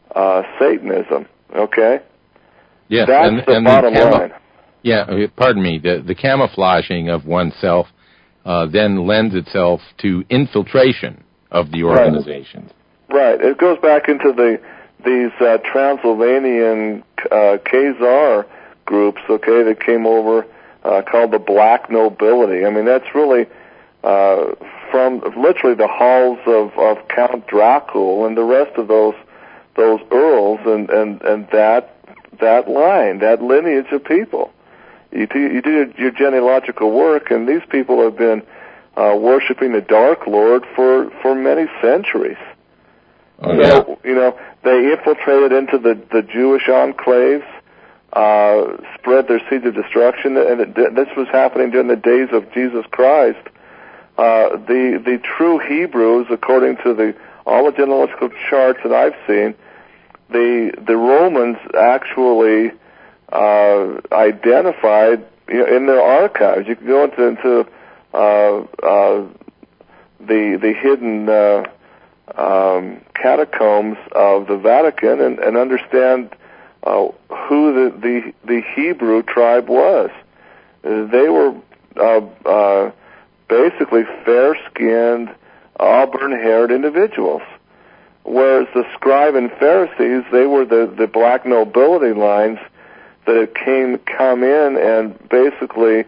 Satanism. Okay? Yes, That's the bottom line. Yeah, pardon me. The camouflaging of oneself then lends itself to infiltration of the organizations. Right. It goes back into these Transylvanian Khazar groups, okay, that came over called the Black Nobility. I mean, that's really from literally the halls of Count Dracul and the rest of those earls and that line, that lineage of people. You do your genealogical work, and these people have been worshiping the Dark Lord for many centuries. Oh, yeah. So, they infiltrated into the Jewish enclaves, spread their seeds of destruction, and this was happening during the days of Jesus Christ. The true Hebrews, according to all the genealogical charts that I've seen, the Romans actually identified in their archives. You can go into the hidden catacombs of the Vatican and understand who the Hebrew tribe was. They were basically fair-skinned, auburn-haired individuals, whereas the scribe and Pharisees, they were the black nobility lines that had come in and basically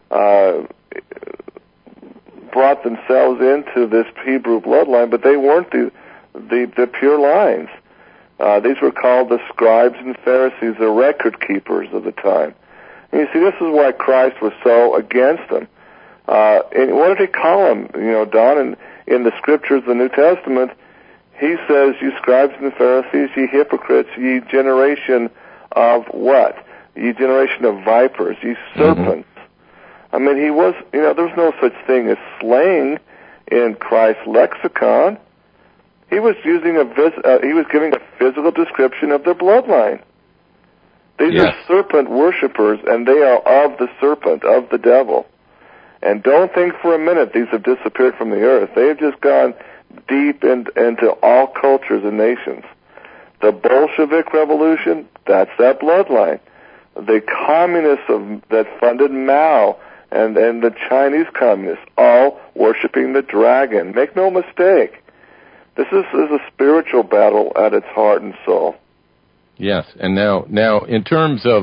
brought themselves into this Hebrew bloodline, but they weren't the pure lines. These were called the scribes and Pharisees, the record keepers of the time. And you see, this is why Christ was so against them. And what did he call them? Don, in the scriptures of the New Testament, he says, "You scribes and Pharisees, ye hypocrites, ye generation of what? Ye generation of vipers, ye serpents." Mm-hmm. I mean, he was, there's no such thing as slang in Christ's lexicon. He was using he was giving a physical description of their bloodline. These are serpent worshipers, and they are of the serpent, of the devil. And don't think for a minute these have disappeared from the earth. They have just gone deep into all cultures and nations. The Bolshevik Revolution, that's that bloodline. The communists that funded Mao and the Chinese communists, all worshiping the dragon. Make no mistake. This is a spiritual battle at its heart and soul. Yes, and now in terms of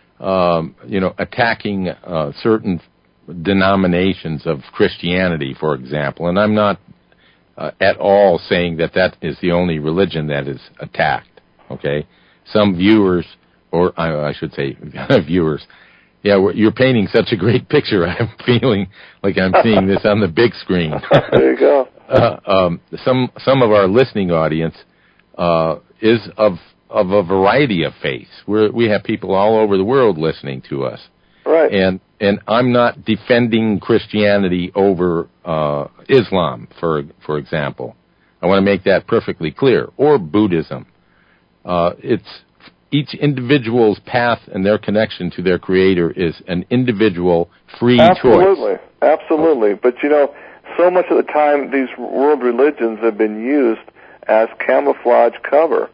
attacking certain denominations of Christianity, for example, and I'm not at all saying that is the only religion that is attacked. Okay, some viewers, or I should say viewers. Yeah, you're painting such a great picture. I'm feeling like I'm seeing this on the big screen. There you go. Some of our listening audience is of a variety of faiths. We have people all over the world listening to us. Right. And I'm not defending Christianity over Islam, for example. I want to make that perfectly clear. Or Buddhism. It's each individual's path and their connection to their Creator is an individual free choice. Absolutely. But so much of the time these world religions have been used as camouflage cover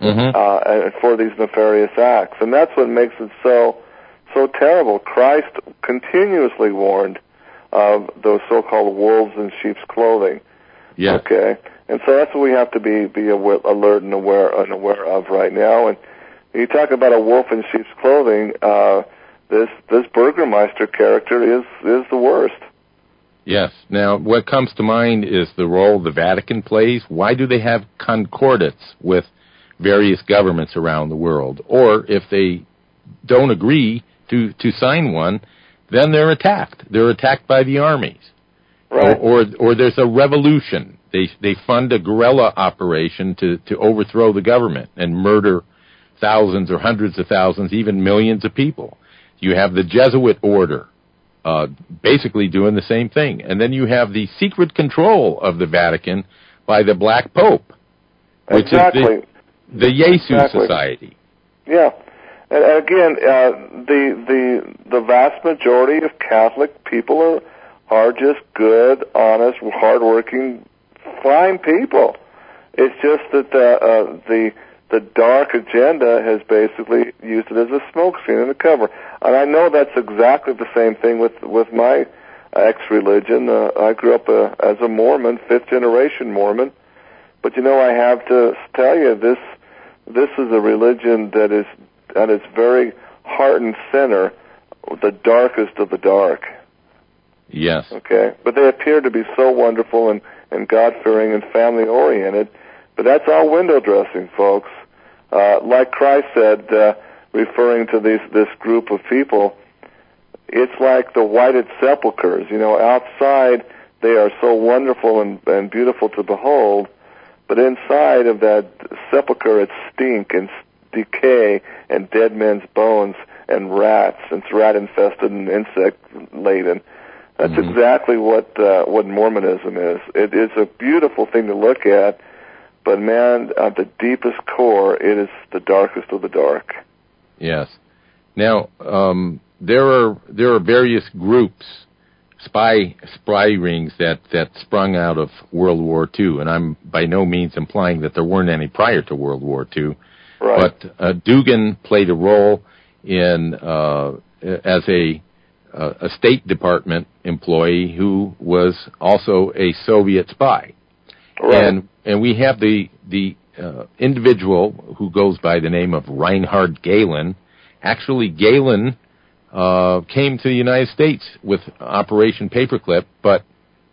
for these nefarious acts, and that's what makes it so terrible. Christ continuously warned of those so-called wolves in sheep's clothing. Yeah. Okay, and so that's what we have to be alert and aware of right now. And you talk about a wolf in sheep's clothing. This Burgermeister character is the worst. Yes. Now, what comes to mind is the role the Vatican plays. Why do they have concordats with various governments around the world? Or if they don't agree to sign one, then they're attacked. They're attacked by the armies. Right. Or there's a revolution. They fund a guerrilla operation to overthrow the government and murder thousands or hundreds of thousands, even millions of people. You have the Jesuit order basically doing the same thing. And then you have the secret control of the Vatican by the Black Pope, which is the Jesus Society. Yeah. And again, the vast majority of Catholic people are just good, honest, hardworking, fine people. It's just that the dark agenda has basically used it as a smokescreen and a cover. And I know that's exactly the same thing with my ex-religion. I grew up as a Mormon, fifth-generation Mormon. But, I have to tell you, this is a religion that is, at its very heart and center, the darkest of the dark. Yes. Okay? But they appear to be so wonderful and God-fearing and family-oriented. But that's all window dressing, folks. Like Christ said, referring to this group of people, it's like the whited sepulchres. Outside they are so wonderful and beautiful to behold, but inside of that sepulcher it's stink and decay and dead men's bones and rats, and it's rat-infested and insect-laden. That's exactly what Mormonism is. It is a beautiful thing to look at, but man, at the deepest core, it is the darkest of the dark. Yes. Now, there are various groups, spy rings that sprung out of World War II, and I'm by no means implying that there weren't any prior to World War II. Right. But Dugan played a role in as a State Department employee who was also a Soviet spy. Right. And we have the individual who goes by the name of Reinhard Gehlen. Actually, Gehlen came to the United States with Operation Paperclip, but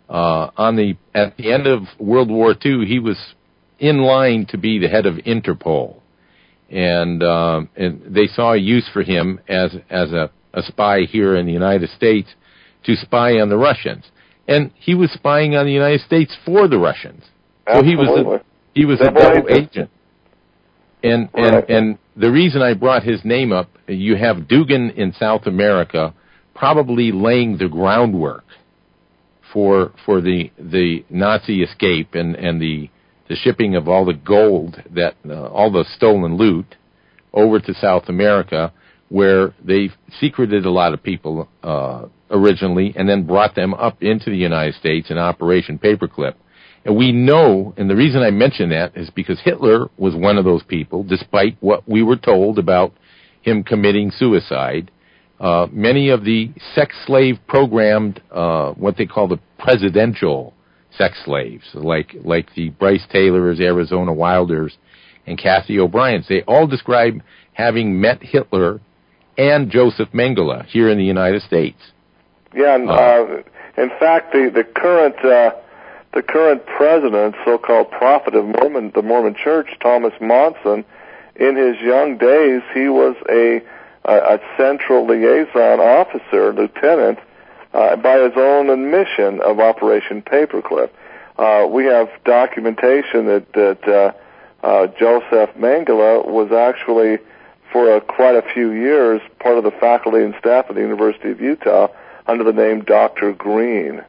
at the end of World War II, he was in line to be the head of Interpol, and they saw a use for him as a spy here in the United States to spy on the Russians, and he was spying on the United States for the Russians. Absolutely. So he was a double agent. And the reason I brought his name up, you have Dugan in South America probably laying the groundwork for the Nazi escape and the shipping of all the gold, that all the stolen loot over to South America, where they secreted a lot of people originally and then brought them up into the United States in Operation Paperclip. And we know, and the reason I mention that is because Hitler was one of those people, despite what we were told about him committing suicide. Many of the sex slave programmed, what they call the presidential sex slaves, like the Bryce Taylors, Arizona Wilders, and Kathy O'Briens, they all describe having met Hitler and Joseph Mengele here in the United States. Yeah, and in fact, the current president, so-called prophet of the Mormon Church, Thomas Monson, in his young days, he was a central liaison officer, lieutenant, by his own admission of Operation Paperclip. We have documentation that Joseph Mengele was actually, for quite a few years, part of the faculty and staff at the University of Utah under the name Dr. Green.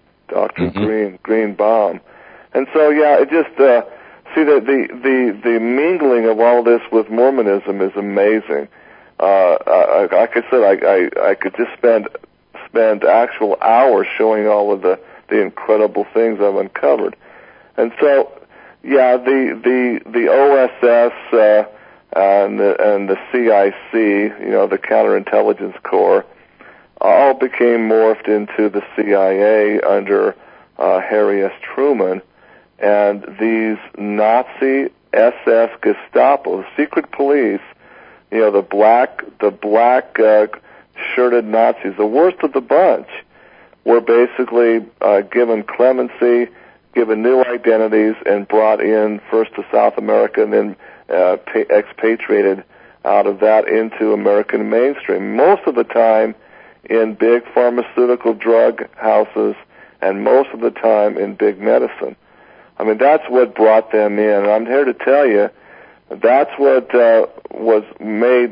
Greenbaum. And so, yeah, it just, see, the mingling of all this with Mormonism is amazing. Like I said, I could just spend actual hours showing all of the incredible things I've uncovered. And so, yeah, the OSS, and the CIC, the Counterintelligence Corps, all became morphed into the CIA under Harry S. Truman, and these Nazi SS Gestapo, secret police, the black shirted Nazis, the worst of the bunch, were basically given clemency, given new identities, and brought in first to South America and then expatriated out of that into American mainstream. Most of the time in big pharmaceutical drug houses, and most of the time in big medicine. I mean, that's what brought them in. And I'm here to tell you, that's what was made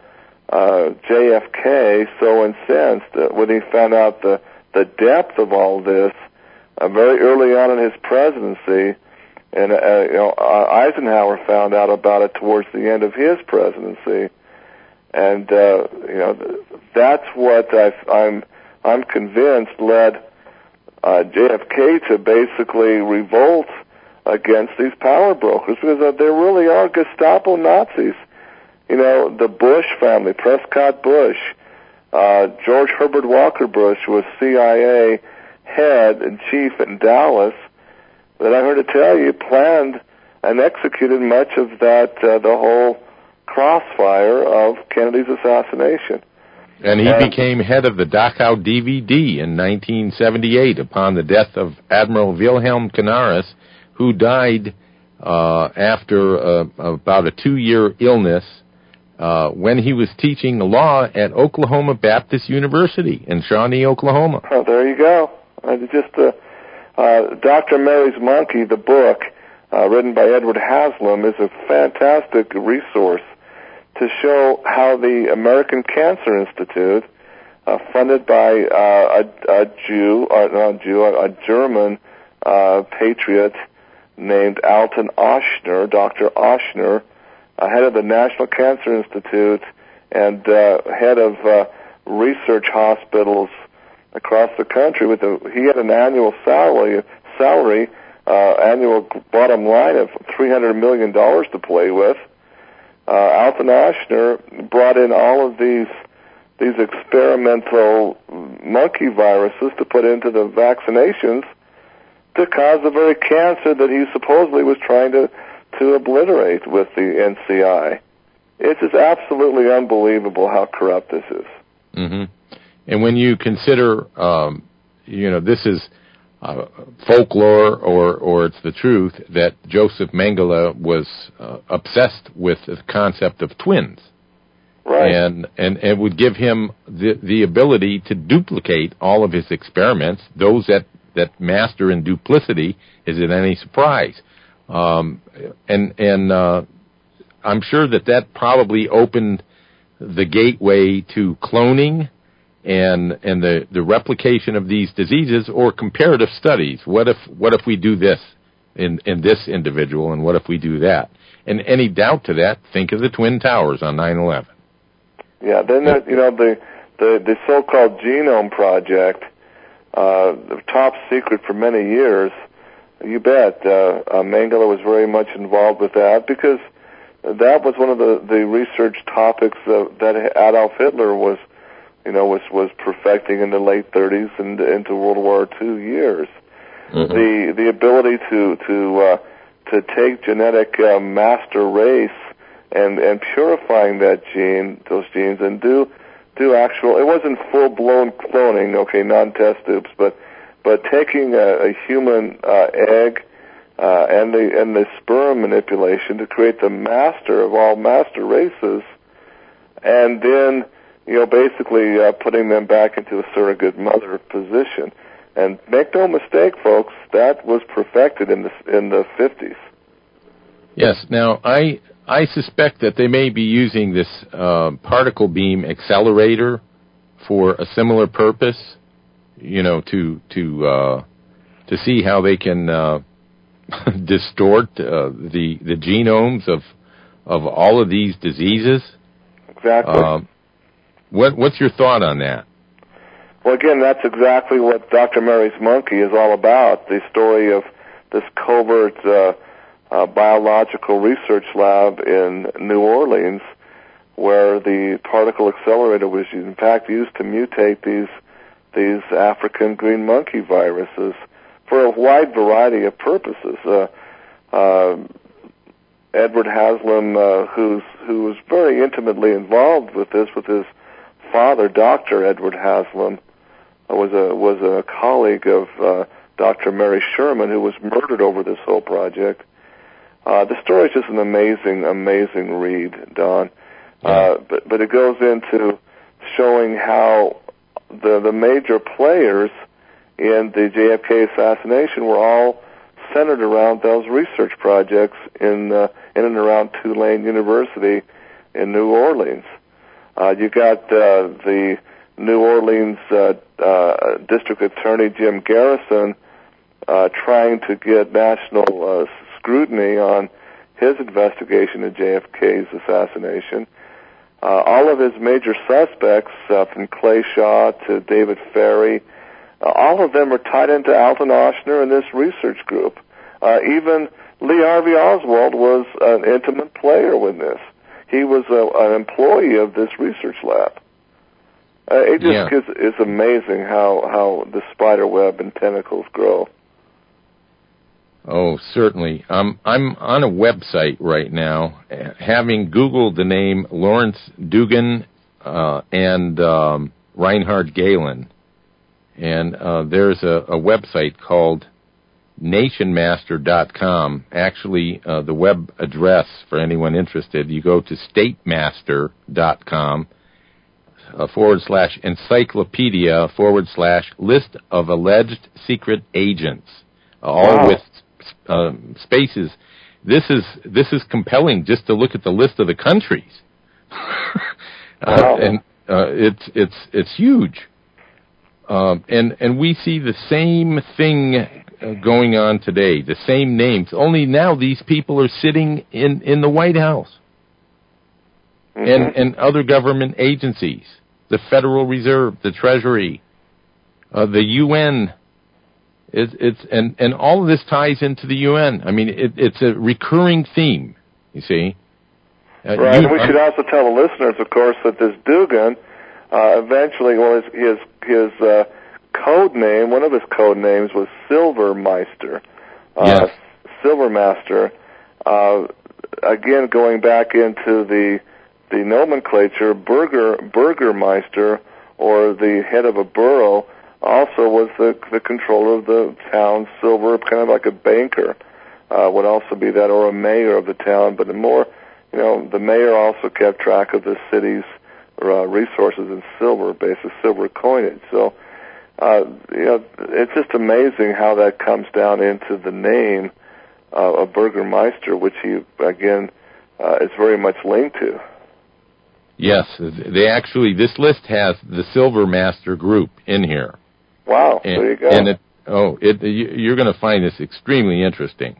JFK so incensed when he found out the depth of all this very early on in his presidency. And Eisenhower found out about it towards the end of his presidency. And that's what I'm convinced led JFK to basically revolt against these power brokers, because there really are Gestapo Nazis. You know, the Bush family, Prescott Bush, George Herbert Walker Bush was CIA head and chief in Dallas, that I heard to tell you planned and executed much of that, the whole crossfire of Kennedy's assassination. And he became head of the Dachau DVD in 1978 upon the death of Admiral Wilhelm Canaris, who died after about a 2-year illness when he was teaching law at Oklahoma Baptist University in Shawnee, Oklahoma. Oh, there you go. Dr. Mary's Monkey, the book, written by Edward Haslam, is a fantastic resource to show how the American Cancer Institute, funded by a German patriot named Alton Ochsner, Dr. Ochsner, head of the National Cancer Institute and head of research hospitals across the country. He had an annual salary, annual bottom line of $300 million to play with. Alton Ochsner brought in all of these experimental monkey viruses to put into the vaccinations to cause the very cancer that he supposedly was trying to obliterate with the NCI. It's just absolutely unbelievable how corrupt this is. Mm-hmm. And when you consider, this is folklore or it's the truth that Joseph Mengele was obsessed with the concept of twins. Right. And it would give him the ability to duplicate all of his experiments. Those that master in duplicity is it any surprise. And I'm sure that probably opened the gateway to cloning and the replication of these diseases or comparative studies. What if we do this in this individual, and what if we do that? And any doubt to that, think of the Twin Towers on 9/11. Yeah, then the so-called Genome Project, the top secret for many years. You bet. Mengele was very much involved with that because that was one of the research topics that Adolf Hitler was perfecting in the late 30s and into World War II years. Mm-hmm. The ability to take genetic master race and purifying those genes and do actual. It wasn't full blown cloning, non-test tubes, but taking a human egg and the sperm manipulation to create the master of all master races, and then basically putting them back into a surrogate mother position. And make no mistake, folks, that was perfected in the 50s. Yes. Now I suspect that they may be using this particle beam accelerator for a similar purpose. To see how they can distort the genomes of all of these diseases. Exactly. What's your thought on that? Well, again, that's exactly what Dr. Mary's Monkey is all about. The story of this covert biological research lab in New Orleans, where the particle accelerator was in fact used to mutate these African green monkey viruses for a wide variety of purposes. Edward Haslam, who was very intimately involved with this, with his father, Dr. Edward Haslam, was a colleague of Dr. Mary Sherman, who was murdered over this whole project. The story is just an amazing read, Don. Yeah. But it goes into showing how the major players in the JFK assassination were all centered around those research projects in and around Tulane University in New Orleans. You got the New Orleans District Attorney Jim Garrison trying to get national scrutiny on his investigation of JFK's assassination. All of his major suspects, from Clay Shaw to David Ferry, all of them are tied into Alton Ochsner and this research group. Even Lee Harvey Oswald was an intimate player with this. He was an employee of this research lab. It just is amazing how the spider web and tentacles grow. Oh, certainly. I'm on a website right now, having Googled the name Lawrence Dugan and Reinhard Galen, and there's a website called nationmaster.com. Actually, the web address for anyone interested, you go to statemaster.com /encyclopedia /list of alleged secret agents, all with spaces. This is compelling just to look at the list of the countries. And it's huge. And we see the same thing going on today, the same names, only now these people are sitting in the White House and other government agencies, the Federal Reserve, the Treasury, the UN. And all of this ties into the UN. I mean, it's a recurring theme, you see. Right, and we should also tell the listeners, of course, that this Dugan eventually, well, his code name, one of his code names was Silvermeister. Yes. Silvermaster. Again, going back into the nomenclature, Burgermeister, or the head of a borough, also was the controller of the town. Silver, kind of like a banker, would also be that, or a mayor of the town. But the mayor also kept track of the city's resources in silver, basis silver coinage. So, it's just amazing how that comes down into the name of Burgermeister, which he, again, is very much linked to. Yes, this list has the Silvermaster group in here. Wow, there you go. And you're going to find this extremely interesting.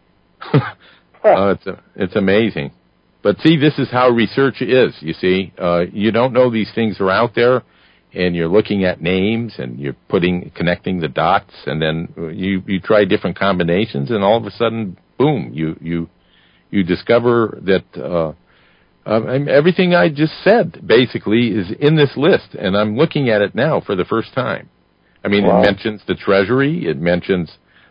It's amazing. But see, this is how research is, you see. You don't know these things are out there, and you're looking at names, and you're connecting the dots, and then you try different combinations, and all of a sudden, boom, you discover that everything I just said, basically, is in this list, and I'm looking at it now for the first time. I mean, It mentions the Treasury, it mentions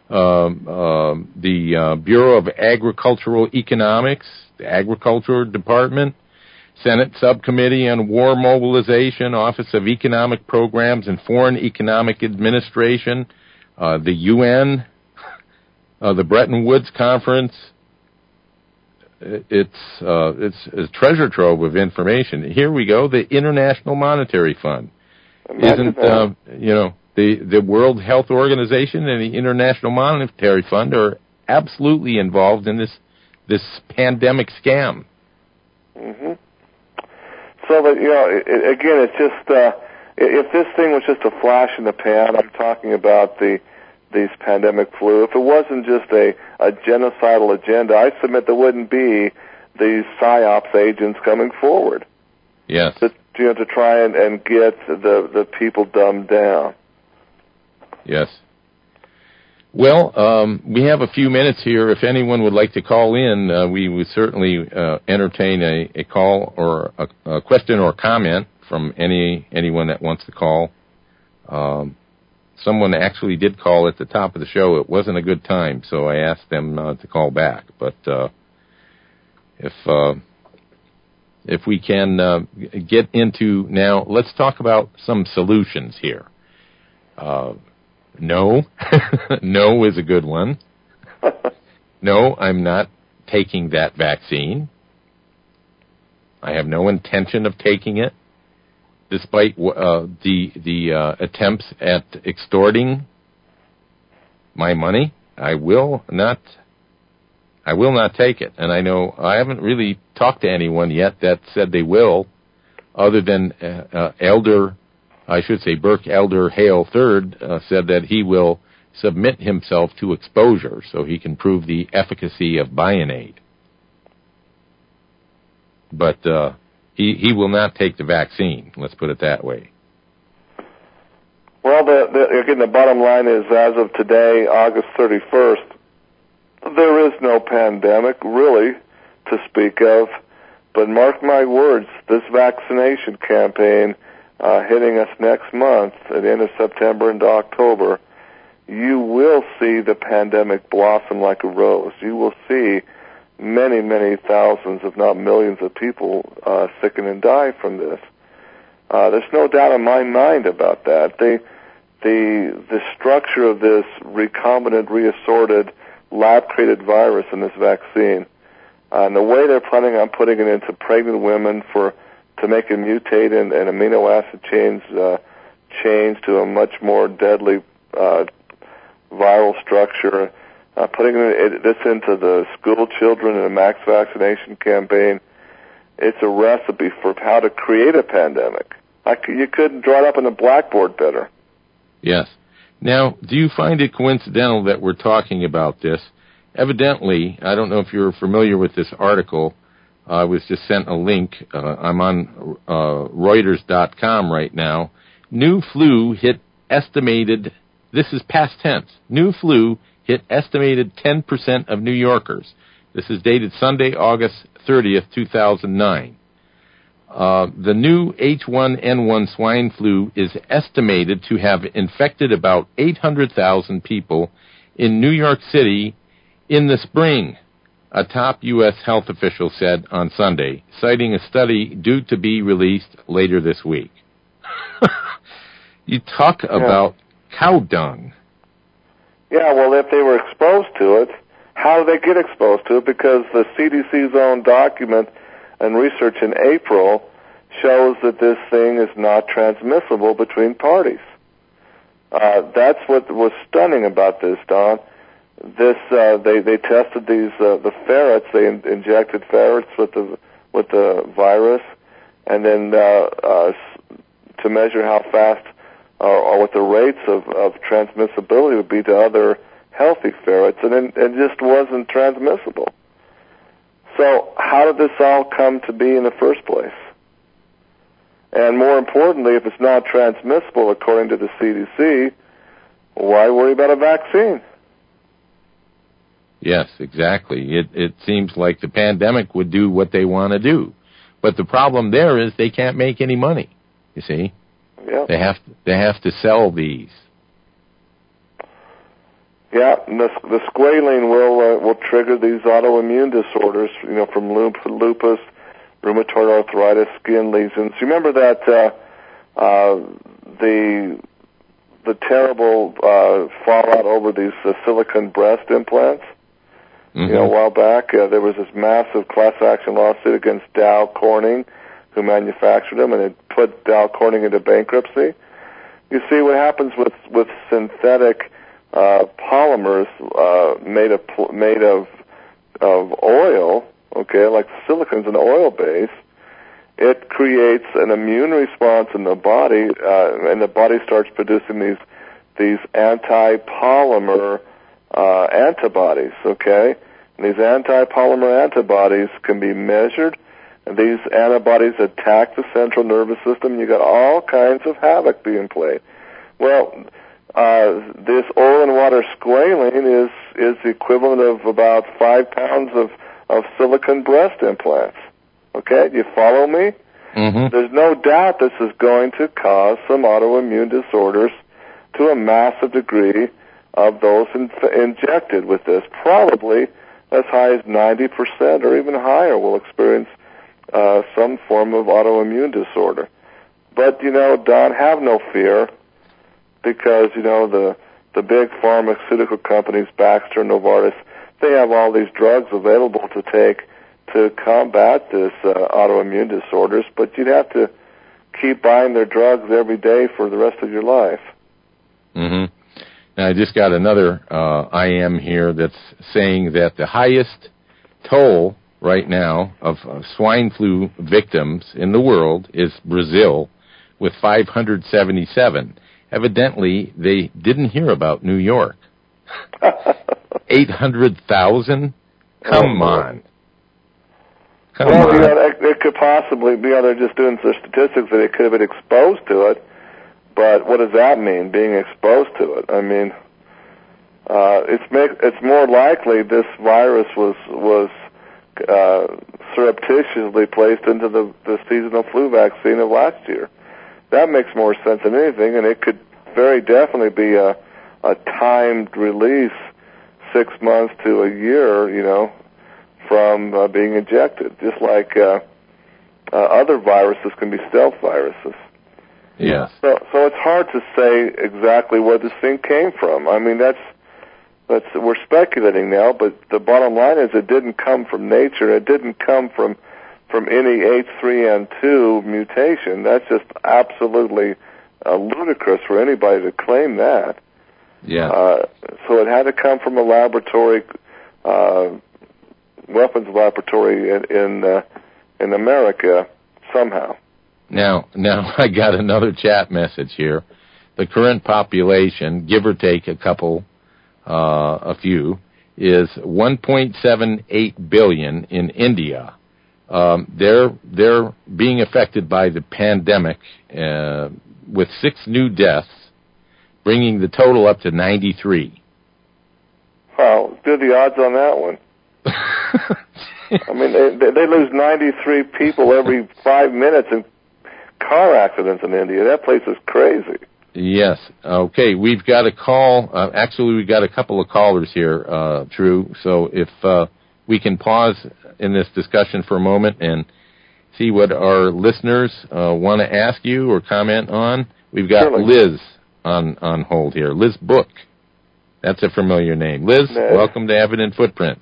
the Bureau of Agricultural Economics, the Agriculture Department, Senate Subcommittee on War Mobilization, Office of Economic Programs and Foreign Economic Administration, the UN, the Bretton Woods Conference. It's a treasure trove of information. Here we go, the International Monetary Fund. Isn't the World Health Organization and the International Monetary Fund are absolutely involved in this pandemic scam. Mm-hmm. So that, again, it's just if this thing was just a flash in the pan, I'm talking about these pandemic flu. If it wasn't just a genocidal agenda, I submit there wouldn't be these PSYOPs agents coming forward. Yes. To try and get the people dumbed down. Yes. Well, we have a few minutes here. If anyone would like to call in, we would certainly entertain a call or a question or comment from anyone that wants to call. Someone actually did call at the top of the show. It wasn't a good time, so I asked them to call back. But if we can get into now, let's talk about some solutions here. No. No is a good one. No, I'm not taking that vaccine. I have no intention of taking it, despite the attempts at extorting my money. I will not take it. And I know I haven't really talked to anyone yet that said they will, other than Burke Elder Hale III said that he will submit himself to exposure so he can prove the efficacy of Bionade. But he will not take the vaccine, let's put it that way. Well, again, the bottom line is, as of today, August 31st, there is no pandemic, really, to speak of. But mark my words, this vaccination campaign hitting us next month at the end of September into October, you will see the pandemic blossom like a rose. You will see many, many thousands, if not millions of people sicken and die from this. There's no doubt in my mind about that. The structure of this recombinant, reassorted, lab-created virus in this vaccine, and the way they're planning on putting it into pregnant women to make it mutate and amino acid chains change to a much more deadly viral structure, putting this into the school children in a max vaccination campaign, it's a recipe for how to create a pandemic. You couldn't draw it up on a blackboard better. Yes. Now, do you find it coincidental that we're talking about this? Evidently, I don't know if you're familiar with this article. I was just sent a link. I'm on Reuters.com right now. New flu hit estimated, this is past tense, new flu hit estimated 10% of New Yorkers. This is dated Sunday, August 30th, 2009. The new H1N1 swine flu is estimated to have infected about 800,000 people in New York City in the spring, a top U.S. health official said on Sunday, citing a study due to be released later this week. You talk about cow dung. Yeah, well, if they were exposed to it, how did they get exposed to it? Because the CDC's own document and research in April shows that this thing is not transmissible between parties. That's what was stunning about this, Don. This they tested these the ferrets. They injected ferrets with the virus, and then to measure how fast or what the rates of transmissibility would be to other healthy ferrets, and it just wasn't transmissible. So how did this all come to be in the first place? And more importantly, if it's not transmissible according to the CDC, why worry about a vaccine? Yes, exactly. It seems like the pandemic would do what they want to do. But the problem there is they can't make any money, you see. Yep. They have to sell these. Yeah, and the squalene will trigger these autoimmune disorders, from lupus, rheumatoid arthritis, skin lesions. You remember that the terrible fallout over these silicone breast implants? Mm-hmm. A while back, there was this massive class action lawsuit against Dow Corning, who manufactured them, and it put Dow Corning into bankruptcy. You see, what happens with synthetic polymers made of oil, like silicon's an oil base, it creates an immune response in the body, and the body starts producing these anti-polymer antibodies, And these anti-polymer antibodies can be measured, and these antibodies attack the central nervous system, and you got all kinds of havoc being played. Well, this oil and water squalene is the equivalent of about 5 pounds of silicone breast implants. Okay, do you follow me? Mm-hmm. There's no doubt this is going to cause some autoimmune disorders to a massive degree of those injected with this. Probably as high as 90% or even higher will experience some form of autoimmune disorder. But, Don, have no fear, because, the big pharmaceutical companies, Baxter, Novartis, they have all these drugs available to take to combat this autoimmune disorders, but you'd have to keep buying their drugs every day for the rest of your life. Mm-hmm. Now, I just got another IM here that's saying that the highest toll right now of swine flu victims in the world is Brazil, with 577. Evidently, they didn't hear about New York. 800,000? Come on. Come on. It could possibly be, they're just doing the statistics that they could have been exposed to it, but what does that mean, being exposed to it? I mean, it's more likely this virus was surreptitiously placed into the seasonal flu vaccine of last year. That makes more sense than anything, and it could very definitely be a timed release, 6 months to a year, from being injected, just like other viruses can be stealth viruses. Yes. So it's hard to say exactly where this thing came from. I mean, we're speculating now, but the bottom line is it didn't come from nature. It didn't come from any H3N2 mutation. That's just absolutely ludicrous for anybody to claim that. Yeah. So it had to come from a laboratory, weapons laboratory in America somehow. Now I got another chat message here. The current population, give or take a few, is 1.78 billion in India. They're being affected by the pandemic with 6 new deaths, bringing the total up to 93. Wow, do the odds on that one. I mean, they lose 93 people every 5 minutes in car accidents in India. That place is crazy. Yes. Okay, we've got a call. Actually, we've got a couple of callers here, Drew. So if we can pause in this discussion for a moment and see what our listeners want to ask you or comment on. We've got Liz on hold here. Liz Book. That's a familiar name. Liz, welcome to Evident Footprints.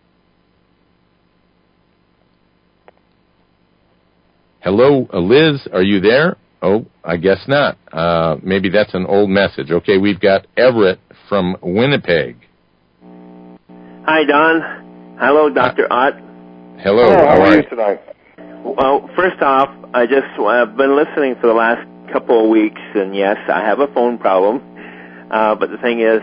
Hello, Liz, are you there? Oh, I guess not. Maybe that's an old message. Okay, we've got Everett from Winnipeg. Hi, Don. Hello, Dr. Ott. Hello, how are you tonight? Well, first off, I've been listening for the last couple of weeks, and yes, I have a phone problem. But the thing is,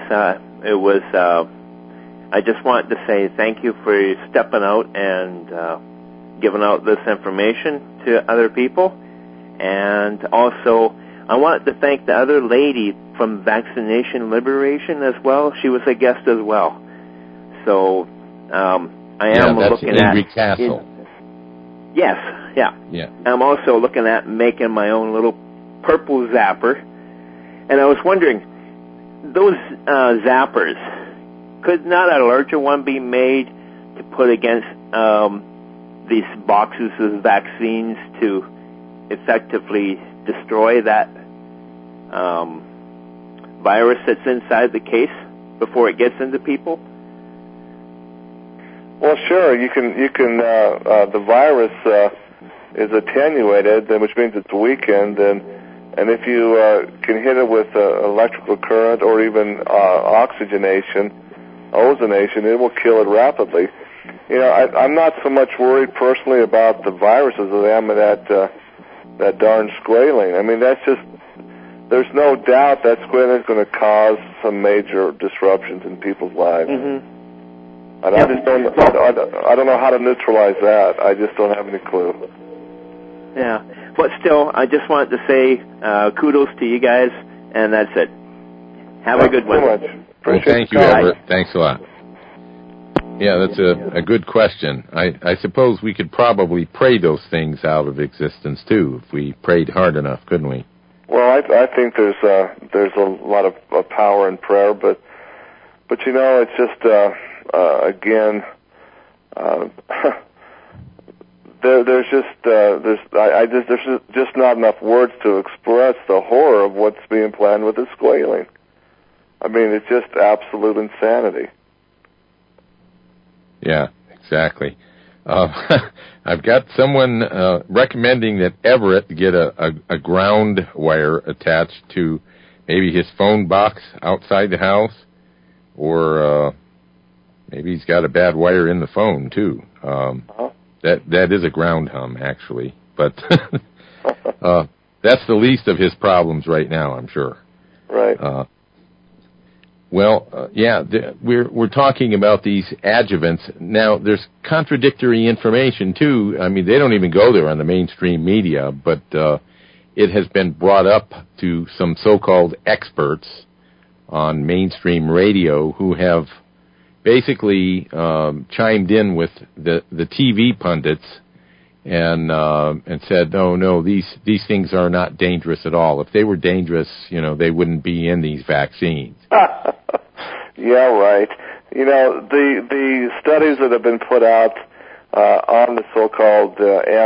I just wanted to say thank you for stepping out and giving out this information to other people. And also, I wanted to thank the other lady from Vaccination Liberation as well. She was a guest as well. So, I am looking at... Ingrid Castle. Yes, yeah. I'm also looking at making my own little purple zapper. And I was wondering, those zappers, could not a larger one be made to put against these boxes of vaccines to effectively destroy that virus that's inside the case before it gets into people? Well, sure. You can. The virus is attenuated, which means it's weakened, and if you can hit it with electrical current or even oxygenation, ozonation, it will kill it rapidly. I'm not so much worried personally about the viruses as I am that darn squalene. I mean, there's no doubt that squalene is going to cause some major disruptions in people's lives. Mm-hmm. And I don't know how to neutralize that. I just don't have any clue. Yeah, but still, I just wanted to say kudos to you guys, and that's it. Have a good one. Thanks so much. Well, thank you, Everett. Thanks a lot. Yeah, that's a good question. I suppose we could probably pray those things out of existence too, if we prayed hard enough, couldn't we? Well, I think there's a lot of power in prayer, but it's just again, there's just not enough words to express the horror of what's being planned with the squalene. I mean, it's just absolute insanity. Yeah, exactly. I've got someone recommending that Everett get a ground wire attached to maybe his phone box outside the house, or maybe he's got a bad wire in the phone too. That is a ground hum, actually, but that's the least of his problems right now, I'm sure. Right. We're talking about these adjuvants. Now, there's contradictory information, too. I mean, they don't even go there on the mainstream media, but it has been brought up to some so-called experts on mainstream radio who have basically chimed in with the TV pundits and said, no, these things are not dangerous at all. If they were dangerous, they wouldn't be in these vaccines. Yeah, right. The studies that have been put out on the so-called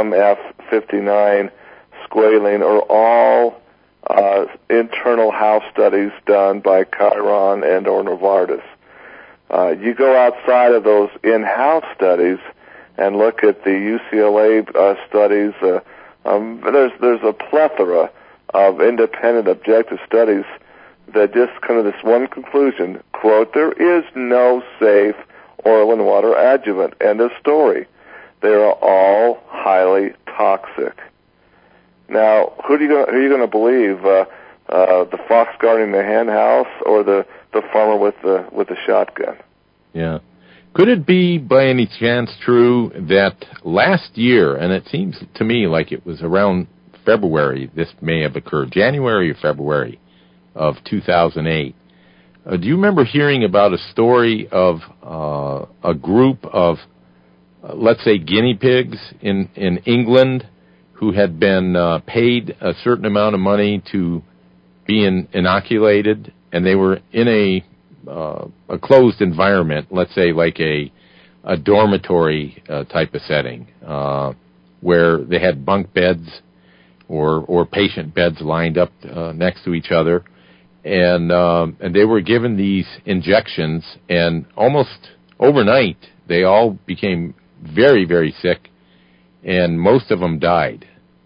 MF59 squalene are all internal house studies done by Chiron and or Novartis. You go outside of those in-house studies and look at the UCLA studies. There's a plethora of independent, objective studies that just come to this one conclusion, quote, there is no safe oil and water adjuvant. End of story. They are all highly toxic. Now, who are you going to believe? The fox guarding the hen house or the farmer with the shotgun? Yeah. Could it be by any chance true that last year, and it seems to me like it was around February, this may have occurred, January or February of 2008, do you remember hearing about a story of a group of, let's say, guinea pigs in England who had been paid a certain amount of money to be inoculated, and they were in a closed environment, let's say like a dormitory type of setting, where they had bunk beds or patient beds lined up next to each other, and they were given these injections, and almost overnight they all became very, very sick, and most of them died.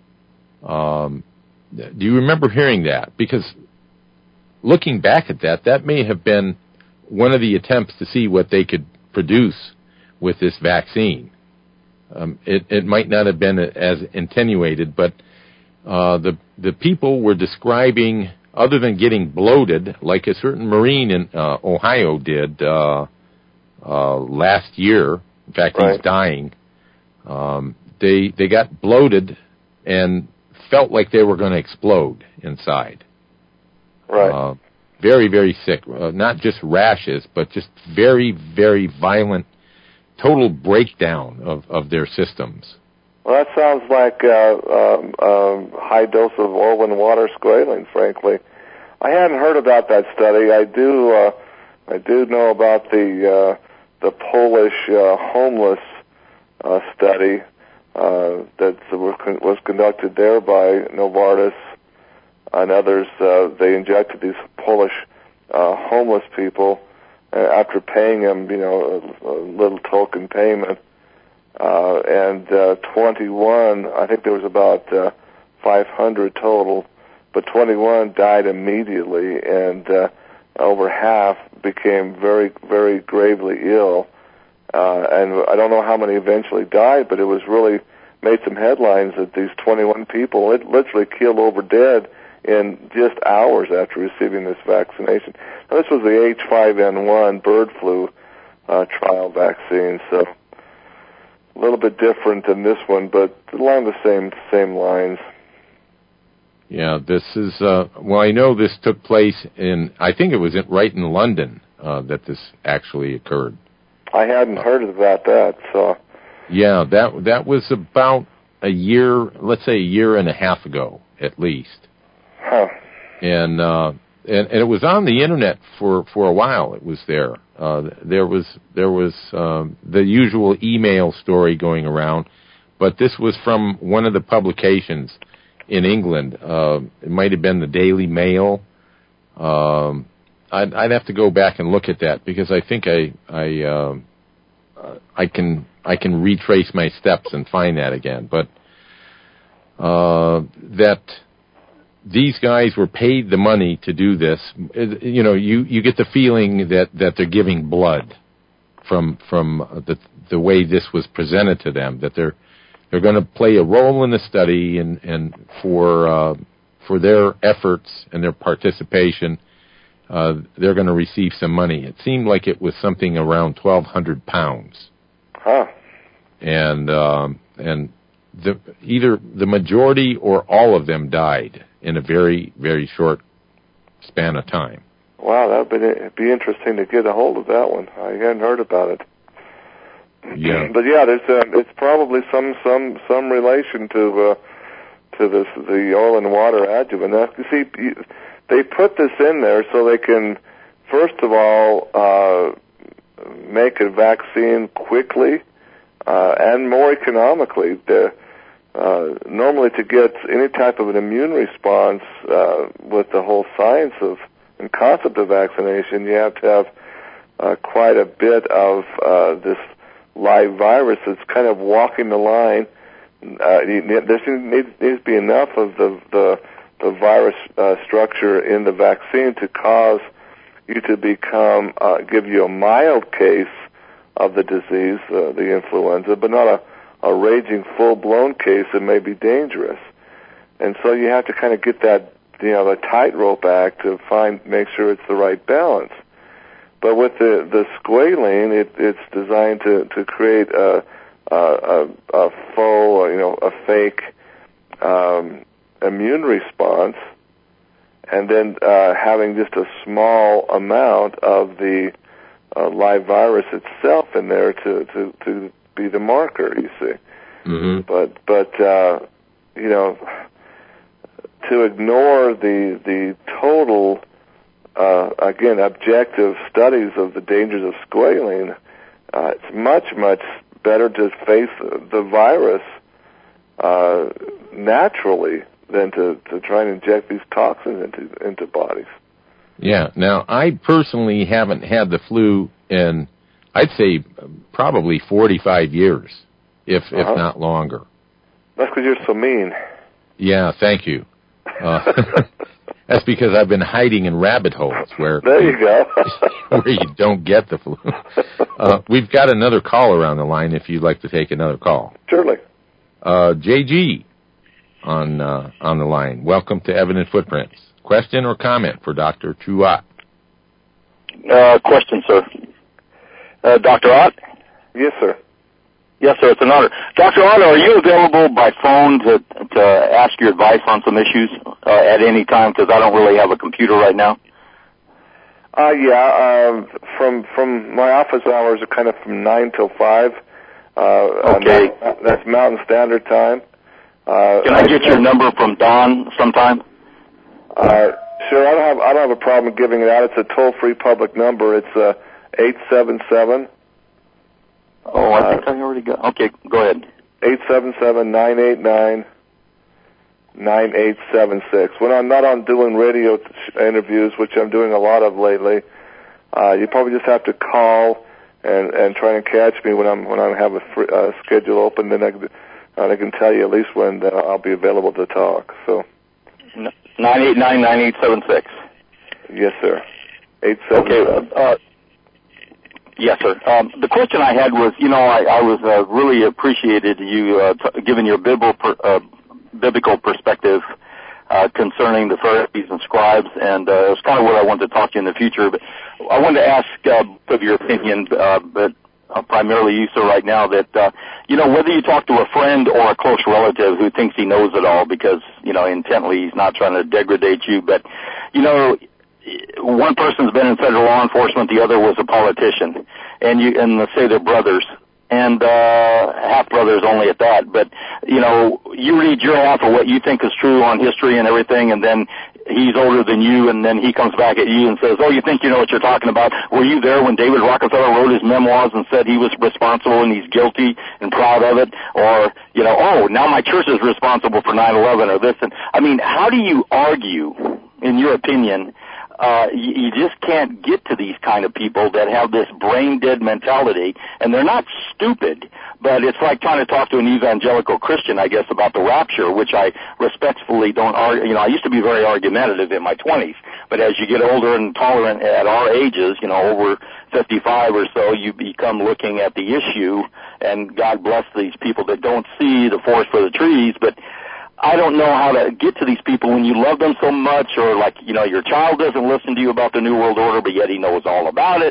Do you remember hearing that? Because looking back at that may have been one of the attempts to see what they could produce with this vaccine. It might not have been as attenuated, but the people were describing, other than getting bloated, like a certain Marine in Ohio did last year. In fact, right. He's dying. They got bloated and felt like they were going to explode inside. Right. Very, very sick. Not just rashes, but just very, very violent, total breakdown of their systems. Well, that sounds like high dose of oil and water squalene, frankly. I hadn't heard about that study. I do know about the Polish homeless study that was conducted there by Novartis and others. They injected these Polish homeless people after paying them, a little token payment. And 21, I think there was about 500 total, but 21 died immediately, and over half became very, very gravely ill. And I don't know how many eventually died, but it was really made some headlines that these 21 people, it literally keeled over dead in just hours after receiving this vaccination. Now, this was the H5N1 bird flu trial vaccine, so a little bit different than this one, but along the same lines. Yeah, this is, well, I know this took place I think it was right in London that this actually occurred. I hadn't heard about that, so. Yeah, that was about a year, let's say a year and a half ago, at least. Huh. And it was on the internet for a while. It was there. There was the usual email story going around, but this was from one of the publications in England. It might have been the Daily Mail. I'd have to go back and look at that because I think I can retrace my steps and find that again. But that these guys were paid the money to do this. You get the feeling that they're giving blood from the way this was presented to them. That they're going to play a role in the study and for their efforts and their participation, they're going to receive some money. It seemed like it was something around £1,200. Huh. And either the majority or all of them died in a very, very short span of time. Wow, that would be interesting to get a hold of that one. I hadn't heard about it. Yeah. But yeah, there's it's probably some relation to this, the oil and water adjuvant. Now, you see, they put this in there so they can, first of all, make a vaccine quickly and more economically. Normally, to get any type of an immune response with the whole science of and concept of vaccination, you have to have quite a bit of this live virus that's kind of walking the line. There needs to be enough of the virus structure in the vaccine to cause you to give you a mild case of the disease, the influenza, but not a raging full-blown case that may be dangerous. And so you have to kind of get that, the tightrope act to make sure it's the right balance. But with the squalene, it's designed to create a faux, a fake immune response, and then having just a small amount of the live virus itself in there to be the marker, you see. Mm-hmm. But to ignore the total, again, objective studies of the dangers of squalene, it's much, much better to face the virus naturally than to try and inject these toxins into bodies. Yeah. Now, I personally haven't had the flu in, I'd say, probably 45 years, if not longer. That's because you're so mean. Yeah, thank you. That's because I've been hiding in rabbit holes where there you go. where you don't get the flu. We've got another caller on the line if you'd like to take another call. Surely. JG on the line. Welcome to Evident Footprints. Question or comment for Dr. Truatt? Question, sir. Dr. Ott? Yes, sir. Yes, sir. It's an honor. Dr. Ott, are you available by phone to ask your advice on some issues at any time? Because I don't really have a computer right now. Yeah. From my office hours are kind of from 9 till 5. Okay. That's Mountain Standard Time. Can I get your number from Don sometime? Sure. I don't have a problem giving it out. It's a toll-free public number. It's 877. Oh, I think I already got. Okay, go ahead. 877-989-9876. When I'm not on doing radio interviews, which I'm doing a lot of lately, you probably just have to call and try and catch me when I have a schedule open. Then I can tell you at least when I'll be available to talk. So 989-9876. Yes, sir. 877. Okay. Yes, sir. The question I had was, I was really appreciated you giving your biblical perspective concerning the Pharisees and scribes, and it was kind of what I wanted to talk to you in the future. But I wanted to ask of your opinion, but primarily you, sir, right now, that whether you talk to a friend or a close relative who thinks he knows it all, because intently he's not trying to degrade you, but one person's been in federal law enforcement, the other was a politician, and let's say they're brothers, and half brothers only at that. But you read your half of what you think is true on history and everything, and then he's older than you, and then he comes back at you and says, "Oh, you think you know what you're talking about? Were you there when David Rockefeller wrote his memoirs and said he was responsible and he's guilty and proud of it?" Or "Oh, now my church is responsible for 9/11 or this." And I mean, how do you argue, in your opinion? You just can't get to these kind of people that have this brain-dead mentality, and they're not stupid, but it's like trying to talk to an evangelical Christian, I guess, about the rapture, which I respectfully don't argue. I used to be very argumentative in my 20s, but as you get older and tolerant at our ages, over 55 or so, you become looking at the issue, and God bless these people that don't see the forest for the trees, but I don't know how to get to these people when you love them so much, or your child doesn't listen to you about the New World Order, but yet he knows all about it.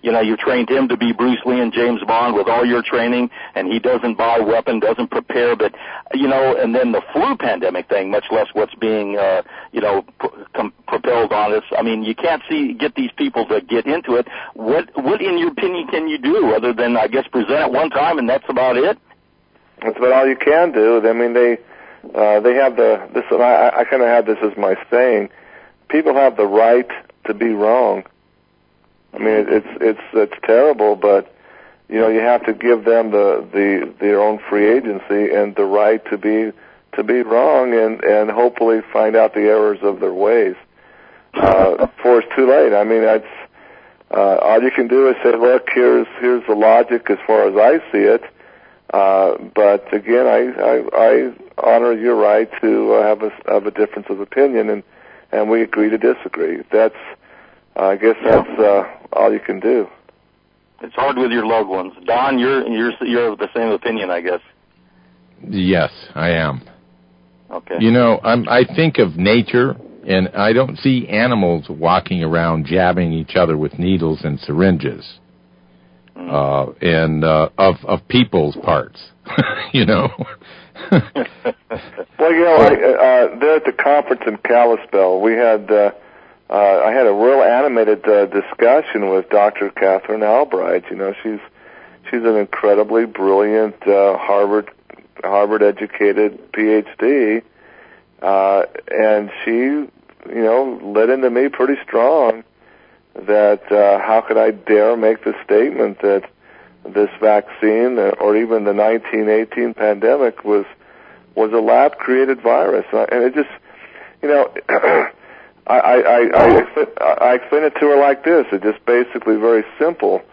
You trained him to be Bruce Lee and James Bond with all your training, and he doesn't buy a weapon, doesn't prepare. But, and then the flu pandemic thing, much less what's being, propelled on us. I mean, you can't get these people to get into it. What, in your opinion, can you do other than, I guess, present it one time and that's about it? That's about all you can do. I mean, they have I kind of have this as my saying. People have the right to be wrong. I mean, it's terrible, but you have to give them their own free agency and the right to be wrong and hopefully find out the errors of their ways before it's too late. I mean, that's all you can do is say, look, here's the logic as far as I see it. But again, I honor your right to have a difference of opinion, and we agree to disagree. I guess that's all you can do. It's hard with your loved ones. Don, you're of the same opinion, I guess. Yes, I am. Okay. I think of nature, and I don't see animals walking around jabbing each other with needles and syringes. And of people's parts, Well, there at the conference in Kalispell, we had I had a real animated discussion with Dr. Catherine Albright. She's an incredibly brilliant Harvard educated PhD, and she let into me pretty strong that how could I dare make the statement that this vaccine or even the 1918 pandemic was a lab-created virus. And it just, I explain it to her like this. It's just basically very simple.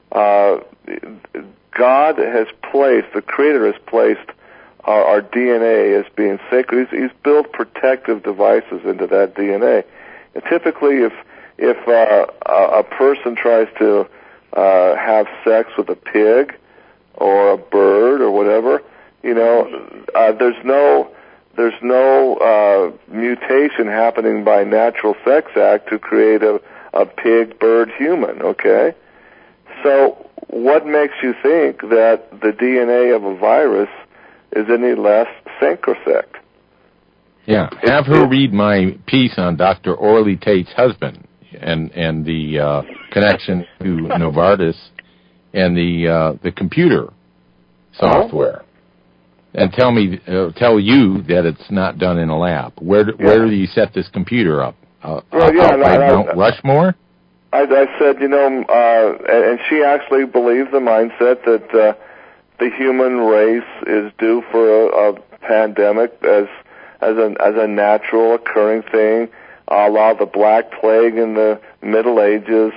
God has placed, the Creator has placed our DNA as being sacred. He's built protective devices into that DNA. And typically, if a person tries to have sex with a pig or a bird or whatever, there's no mutation happening by natural sex act to create a pig, bird, human. Okay, so what makes you think that the DNA of a virus is any less synchrosect? Yeah, have her read my piece on Dr. Orly Tate's husband and the connection to Novartis and the computer software, and tell you that it's not done in a lab. Where do you set this computer up? Mount Rushmore? I said, and she actually believes the mindset that the human race is due for a pandemic as a natural occurring thing, a la the Black Plague in the Middle Ages,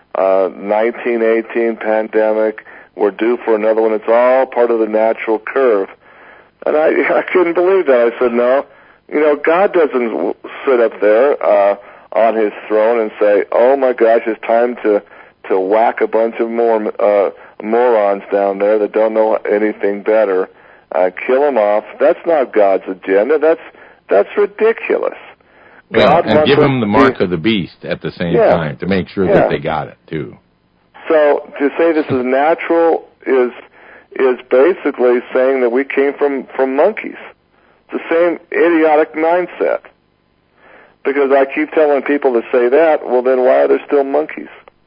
1918 pandemic. We're due for another one. It's all part of the natural curve. And I couldn't believe that. I said, no, God doesn't sit up there on his throne and say, oh my gosh, it's time to whack a bunch of morons down there that don't know anything better. Kill them off. That's not God's agenda. That's ridiculous. God and give them the mark of the beast at the same time to make sure that they got it too. So to say this is natural is basically saying that we came from monkeys. It's the same idiotic mindset. Because I keep telling people to say that, well then why are there still monkeys?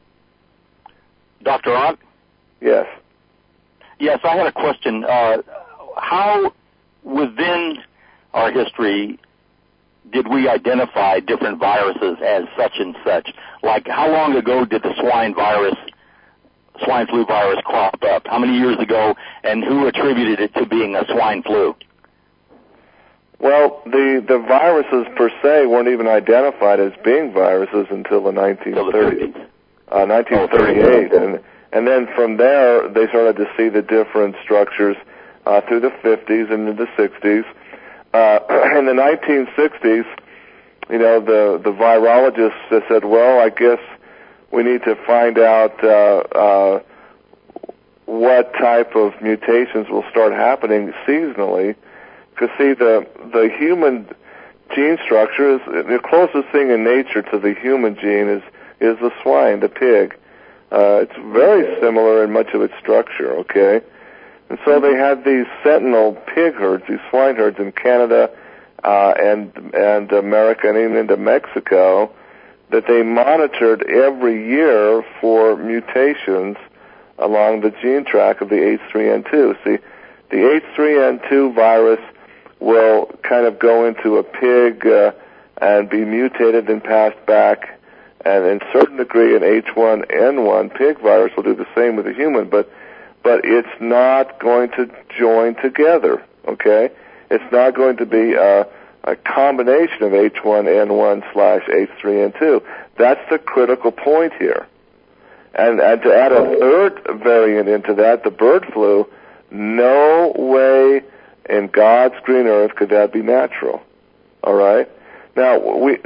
Dr. Ott? Yes. Yes, I had a question. How within our history did we identify different viruses as such and such? Like, how long ago did the swine flu virus crop up? How many years ago, and who attributed it to being a swine flu? Well, the viruses per se weren't even identified as being viruses until the 1930s. 1938, and then from there they started to see the different structures through the 50s and into the 60s. In the 1960s, the virologists said, well, I guess we need to find out what type of mutations will start happening seasonally. Because, see, the human gene structure is the closest thing in nature to the human gene is the swine, the pig. It's very similar in much of its structure, okay? And so they had these sentinel pig herds, these swine herds in Canada and America and even into Mexico that they monitored every year for mutations along the gene track of the H3N2. See, the H3N2 virus will kind of go into a pig and be mutated and passed back, and in a certain degree an H1N1 pig virus will do the same with a human, but it's not going to join together, okay? It's not going to be a combination of H1N1/H3N2. That's the critical point here. And to add a third variant into that, the bird flu, no way in God's green earth could that be natural. All right? Now,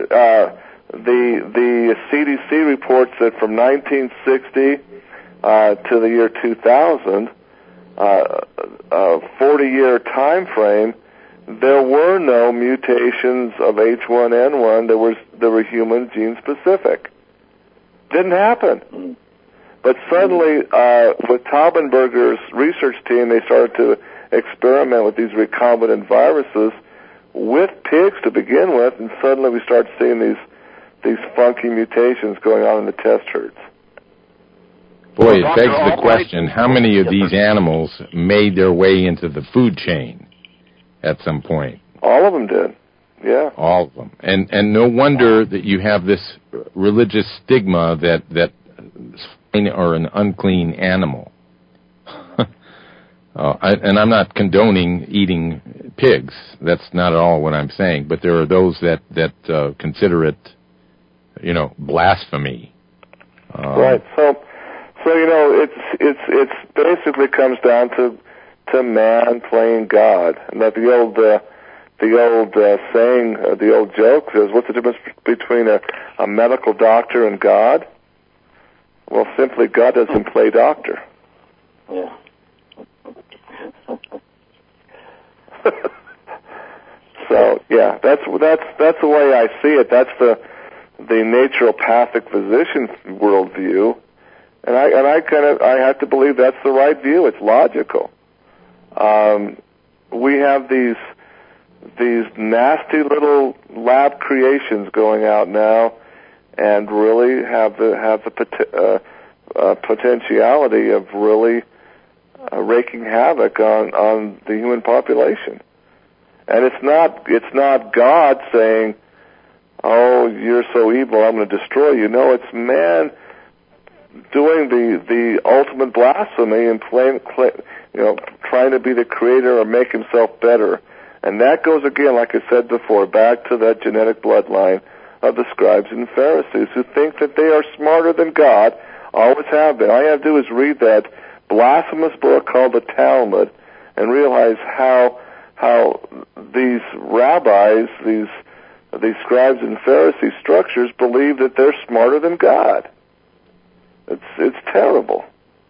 the CDC reports that from 1960 to the year 2000, a 40-year time frame, there were no mutations of H1N1 that were human gene specific. Didn't happen. But suddenly, with Taubenberger's research team, they started to experiment with these recombinant viruses with pigs to begin with, and suddenly we start seeing these funky mutations going on in the test herds. Boy, it begs the question, how many of these animals made their way into the food chain at some point? All of them did, yeah. All of them. And no wonder that you have this religious stigma that swine are an unclean animal. And I'm not condoning eating pigs. That's not at all what I'm saying. But there are those that consider it, blasphemy. Right. So it's basically comes down to man playing God, and that the old saying, the old joke is, what's the difference between a medical doctor and God? Well, simply God doesn't play doctor. Yeah. So yeah, that's the way I see it. That's the naturopathic physician worldview, and I have to believe that's the right view. It's logical. We have these nasty little lab creations going out now, and really have the potentiality of really wreaking havoc on the human population. And it's not God saying, "Oh, you're so evil, I'm going to destroy you." No, it's man doing the ultimate blasphemy and trying to be the creator or make himself better. And that goes again, like I said before, back to that genetic bloodline of the scribes and Pharisees who think that they are smarter than God, always have been. All you have to do is read that blasphemous book called the Talmud and realize how these rabbis, these scribes and Pharisees structures believe that they're smarter than God. It's terrible.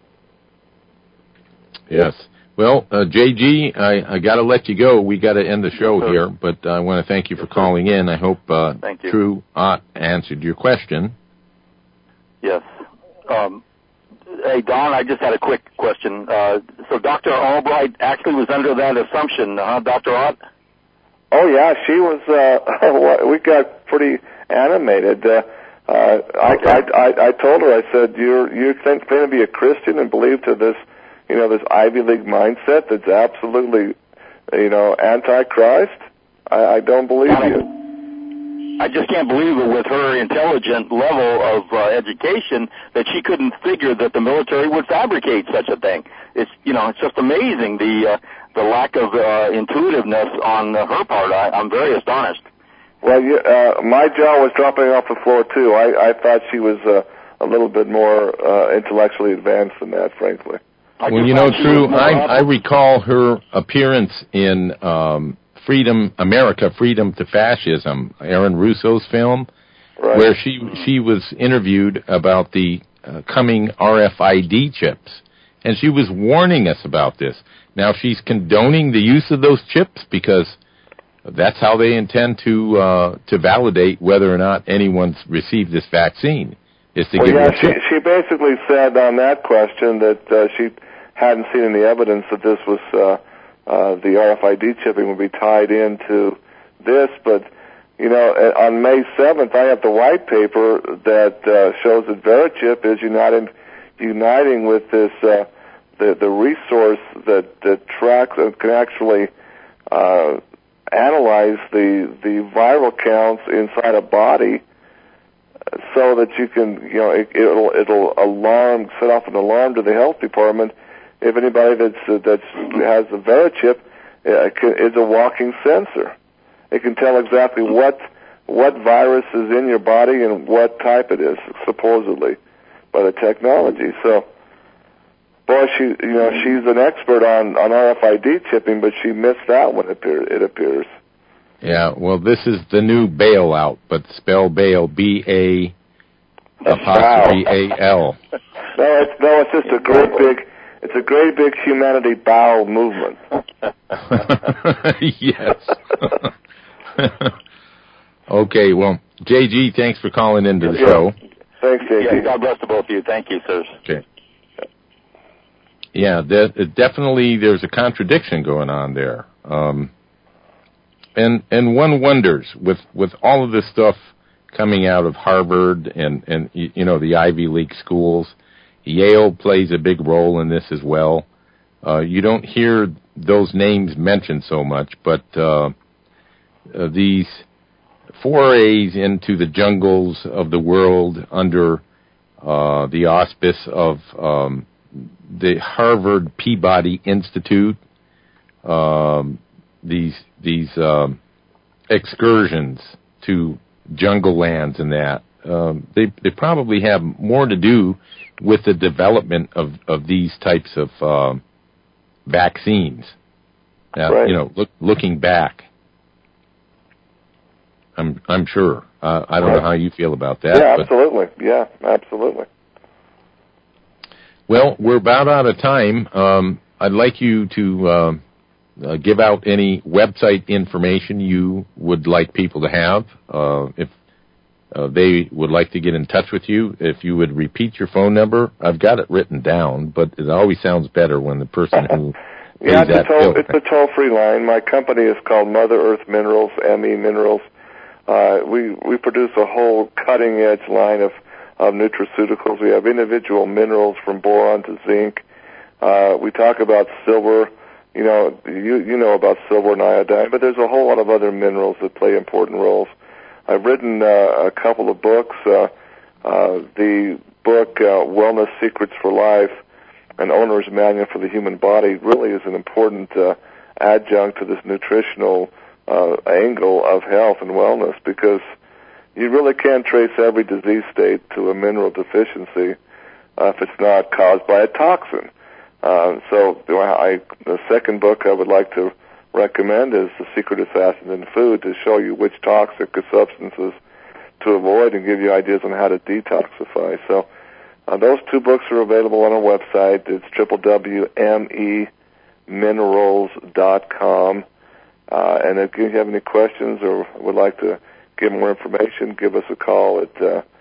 Yes. Well, JG, I got to let you go. We got to end the show here, but I want to thank you for calling in. I hope True Ott answered your question. Yes. Hey, Don, I just had a quick question. So Dr. Albright actually was under that assumption, Dr. Ott? Oh, yeah, she was, we got pretty animated. I told her, I said, you're going to be a Christian and believe to this, this Ivy League mindset that's absolutely, anti-Christ? I don't believe you. I just can't believe it with her intelligent level of education that she couldn't figure that the military would fabricate such a thing. It's just amazing the lack of intuitiveness on her part. I'm very astonished. Well, my jaw was dropping off the floor too. I thought she was a little bit more intellectually advanced than that, frankly. Well, True, I recall her appearance in Freedom to Fascism, Aaron Russo's film, right, where she was interviewed about the coming RFID chips, and she was warning us about this. Now she's condoning the use of those chips because that's how they intend to validate whether or not anyone's received this vaccine. is to give you a chip. She basically said on that question that she hadn't seen any evidence that this was the RFID chipping would be tied into this, but on May 7th, I have the white paper that shows that Verichip is uniting with this the resource that tracks and can actually analyze the viral counts inside a body, so that you can it'll set off an alarm to the health department if anybody that has the Verichip is a walking sensor. It can tell exactly what virus is in your body and what type it is, supposedly, by the technology. So, boy, she's an expert on RFID chipping, but she missed that one, it appears. Yeah, well, this is the new bailout, but spell bail, B-A apostrophe A-L. No, it's just a great big humanity bowel movement. Yes. Okay, well, JG, thanks for calling into the show. Thanks, JG. Yeah, God bless the both of you. Thank you, sirs. Okay. Yeah, definitely there's a contradiction going on there. And one wonders, with all of this stuff coming out of Harvard and the Ivy League schools, Yale plays a big role in this as well. You don't hear those names mentioned so much, but these forays into the jungles of the world under the auspice of the Harvard Peabody Institute, these excursions to jungle lands and that, they probably have more to do with the development of these types of vaccines. Right. Looking back, I'm sure. I don't know how you feel about that. Yeah, absolutely. Yeah, absolutely. Well, we're about out of time. I'd like you to give out any website information you would like people to have. If they would like to get in touch with you, if you would repeat your phone number. I've got it written down, but it always sounds better when the person who yeah, it's a toll-free line. My company is called Mother Earth Minerals, ME Minerals. We produce a whole cutting-edge line of nutraceuticals. We have individual minerals from boron to zinc. We talk about silver. You know about silver and iodine, but there's a whole lot of other minerals that play important roles. I've written a couple of books. The book Wellness Secrets for Life, an owner's manual for the human body, really is an important adjunct to this nutritional angle of health and wellness, because you really can't trace every disease state to a mineral deficiency if it's not caused by a toxin. So the second book I would like to recommend is The Secret Assassin in Food, to show you which toxic substances to avoid and give you ideas on how to detoxify. So those two books are available on our website. It's www.meminerals.com. And if you have any questions or would like to get more information, give us a call at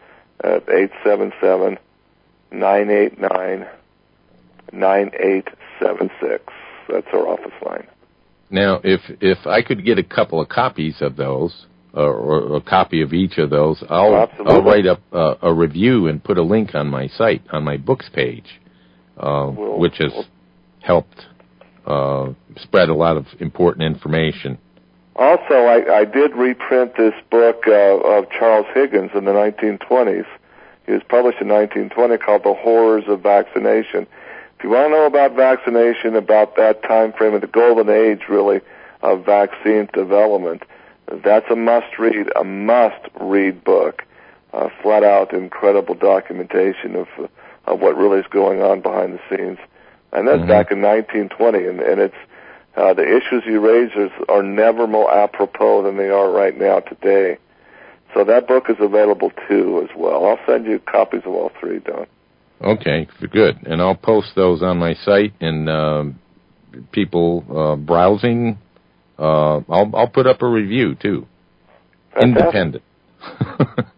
877-989-9876. That's our office line. Now, if I could get a couple of copies of those, or a copy of each of those, I'll write up a review and put a link on my site, on my books page, which has helped spread a lot of important information. Also, I did reprint this book of Charles Higgins in the 1920s. It was published in 1920, called The Horrors of Vaccination. If you want to know about vaccination, about that time frame of the golden age, really, of vaccine development, that's a must-read book. Flat out incredible documentation of what really is going on behind the scenes. And that's back in 1920, and it's the issues you raise are never more apropos than they are right now today. So that book is available too as well. I'll send you copies of all three, Don. Okay, good. And I'll post those on my site, and people browsing, I'll put up a review too. Fantastic. Independent.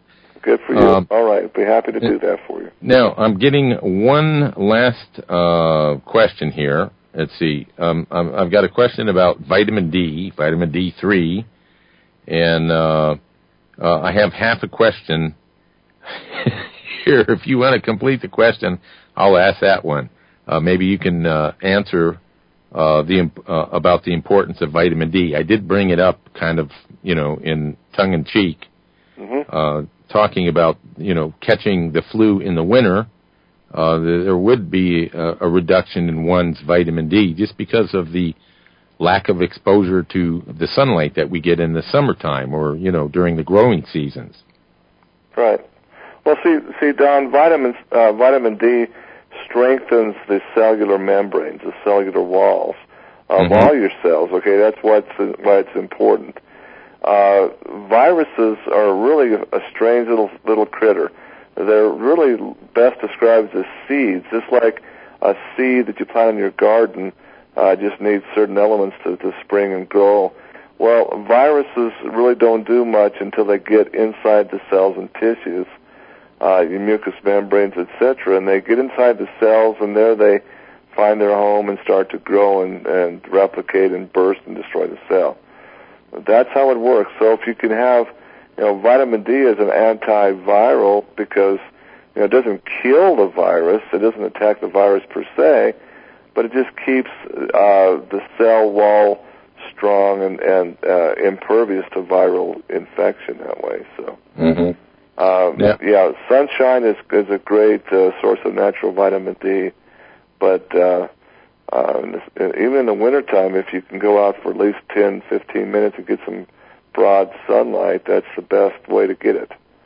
Good for you. All right. I'd be happy to do that for you. Now, I'm getting one last question here. Let's see. I've got a question about vitamin D, vitamin D3, and I have half a question here. If you want to complete the question, I'll ask that one. Maybe you can answer about the importance of vitamin D. I did bring it up kind of, in tongue-in-cheek, talking about, catching the flu in the winter. There would be a reduction in one's vitamin D just because of the lack of exposure to the sunlight that we get in the summertime or, during the growing seasons. Right. Well, see, Don, vitamin D strengthens the cellular membranes, the cellular walls of all your cells. Okay, that's why it's important. Viruses are really a strange little critter. They're really best described as seeds, just like a seed that you plant in your garden just needs certain elements to spring and grow. Well, viruses really don't do much until they get inside the cells and tissues, your mucous membranes, etc., and they get inside the cells, and there they find their home and start to grow and replicate and burst and destroy the cell. That's how it works. So if you can have, vitamin D is an antiviral because, it doesn't kill the virus, it doesn't attack the virus per se, but it just keeps the cell wall strong and impervious to viral infection that way. So, sunshine is a great source of natural vitamin D, but even in the wintertime, if you can go out for at least 10, 15 minutes and get some broad sunlight, that's the best way to get it.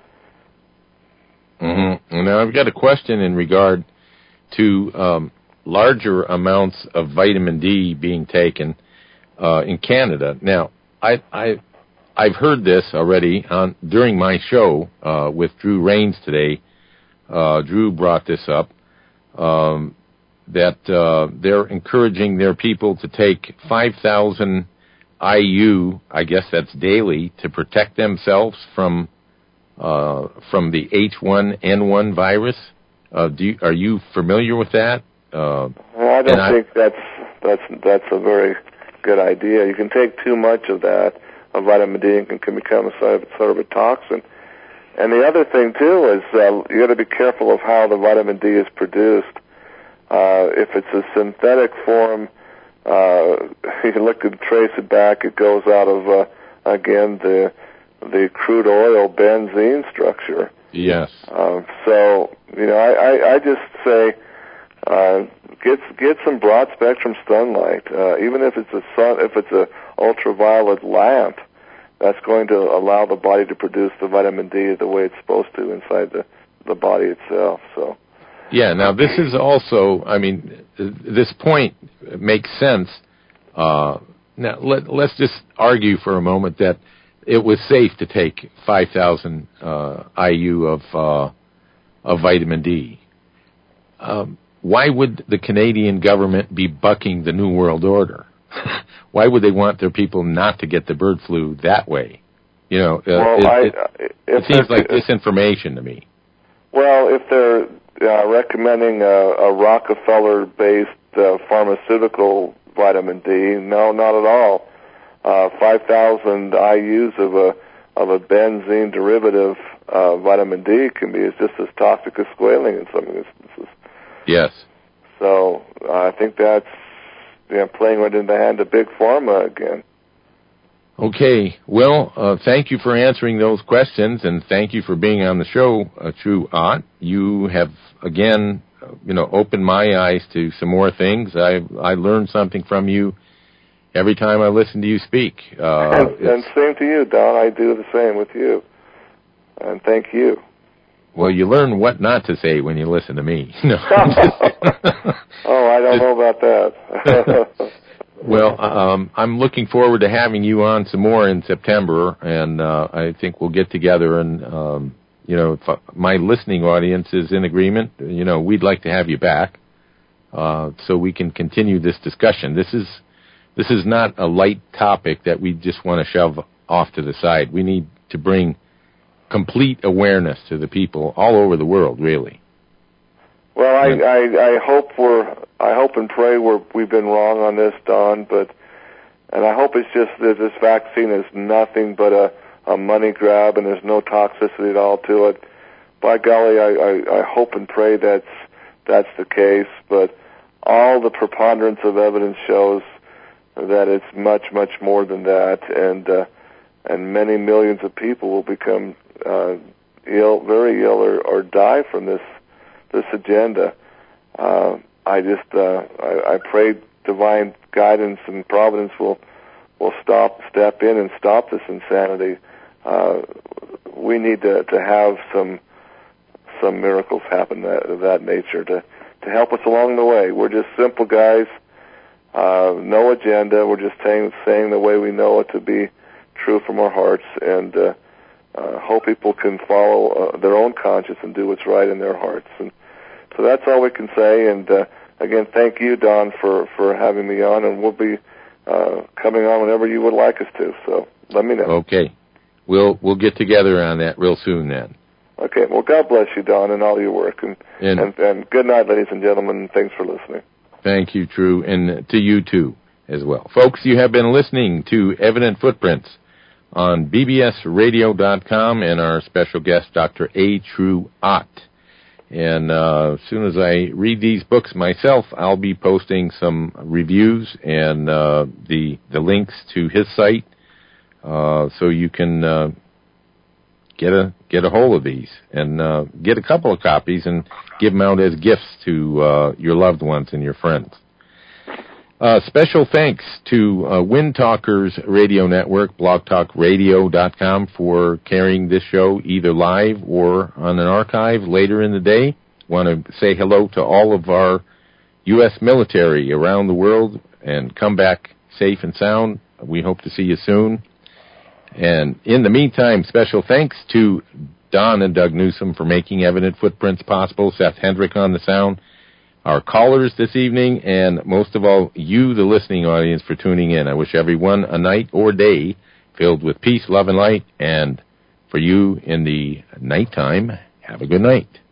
Now, I've got a question in regard to larger amounts of vitamin D being taken in Canada. Now, I've heard this already during my show with Drew Rains today. Drew brought this up, that they're encouraging their people to take 5,000 IU, I guess that's daily, to protect themselves from the H1N1 virus. Are you familiar with that? Well, I don't think that's a very good idea. You can take too much of that, of vitamin D, and can become a sort of a toxin. And the other thing too is you got to be careful of how the vitamin D is produced. If it's a synthetic form, you can look and trace it back. It goes out of again the crude oil benzene structure. Yes. So I just say get some broad spectrum sunlight. Even if it's a ultraviolet lamp, that's going to allow the body to produce the vitamin D the way it's supposed to inside the body itself. So. Yeah. Now this is also, this point makes sense. Now let's just argue for a moment that it was safe to take 5,000 IU of vitamin D. Why would the Canadian government be bucking the New World Order? Why would they want their people not to get the bird flu that way? It seems like disinformation to me. Well, if they're recommending a Rockefeller-based pharmaceutical vitamin D, no, not at all. 5,000 IUs of a benzene derivative vitamin D can be just as toxic as squalene in some instances. Yes. So I think that's playing right in the hand of Big Pharma again. Okay. Well, thank you for answering those questions, and thank you for being on the show, True Aunt. You have, again, opened my eyes to some more things. I learned something from you every time I listen to you speak. And same to you, Don. I do the same with you. And thank you. Well, you learn what not to say when you listen to me. No. Oh, I don't know about that. Well, I'm looking forward to having you on some more in September, and I think we'll get together and, if my listening audience is in agreement, we'd like to have you back so we can continue this discussion. This is not a light topic that we just want to shove off to the side. We need to bring complete awareness to the people all over the world, really. Well, I hope and pray we've been wrong on this, Don, and I hope it's just that this vaccine is nothing but a money grab and there's no toxicity at all to it. By golly, I hope and pray that's the case, but all the preponderance of evidence shows that it's much, much more than that, and many millions of people will become ill, very ill, or die from this agenda. I pray divine guidance and providence will step in and stop this insanity. We need to have some miracles happen of that nature to help us along the way. We're just simple guys, no agenda. We're just saying the way we know it to be true from our hearts, and hope people can follow their own conscience and do what's right in their hearts. And so that's all we can say. And again, thank you, Don, for having me on, and we'll be coming on whenever you would like us to. So let me know. Okay, we'll get together on that real soon then. Okay. Well, God bless you, Don, and all your work, and good night, ladies and gentlemen. Thanks for listening. Thank you, True, and to you too as well, folks. You have been listening to Evident Footprints on bbsradio.com and our special guest, Dr. A. True Ott. And as soon as I read these books myself, I'll be posting some reviews and the links to his site, so you can get a hold of these and get a couple of copies and give them out as gifts to your loved ones and your friends. Special thanks to Wind Talkers Radio Network, blogtalkradio.com, for carrying this show either live or on an archive later in the day. Want to say hello to all of our U.S. military around the world, and come back safe and sound. We hope to see you soon. And in the meantime, special thanks to Don and Doug Newsom for making Evident Footprints possible, Seth Hendrick on the sound, our callers this evening, and most of all, you, the listening audience, for tuning in. I wish everyone a night or day filled with peace, love, and light. And for you in the nighttime, have a good night.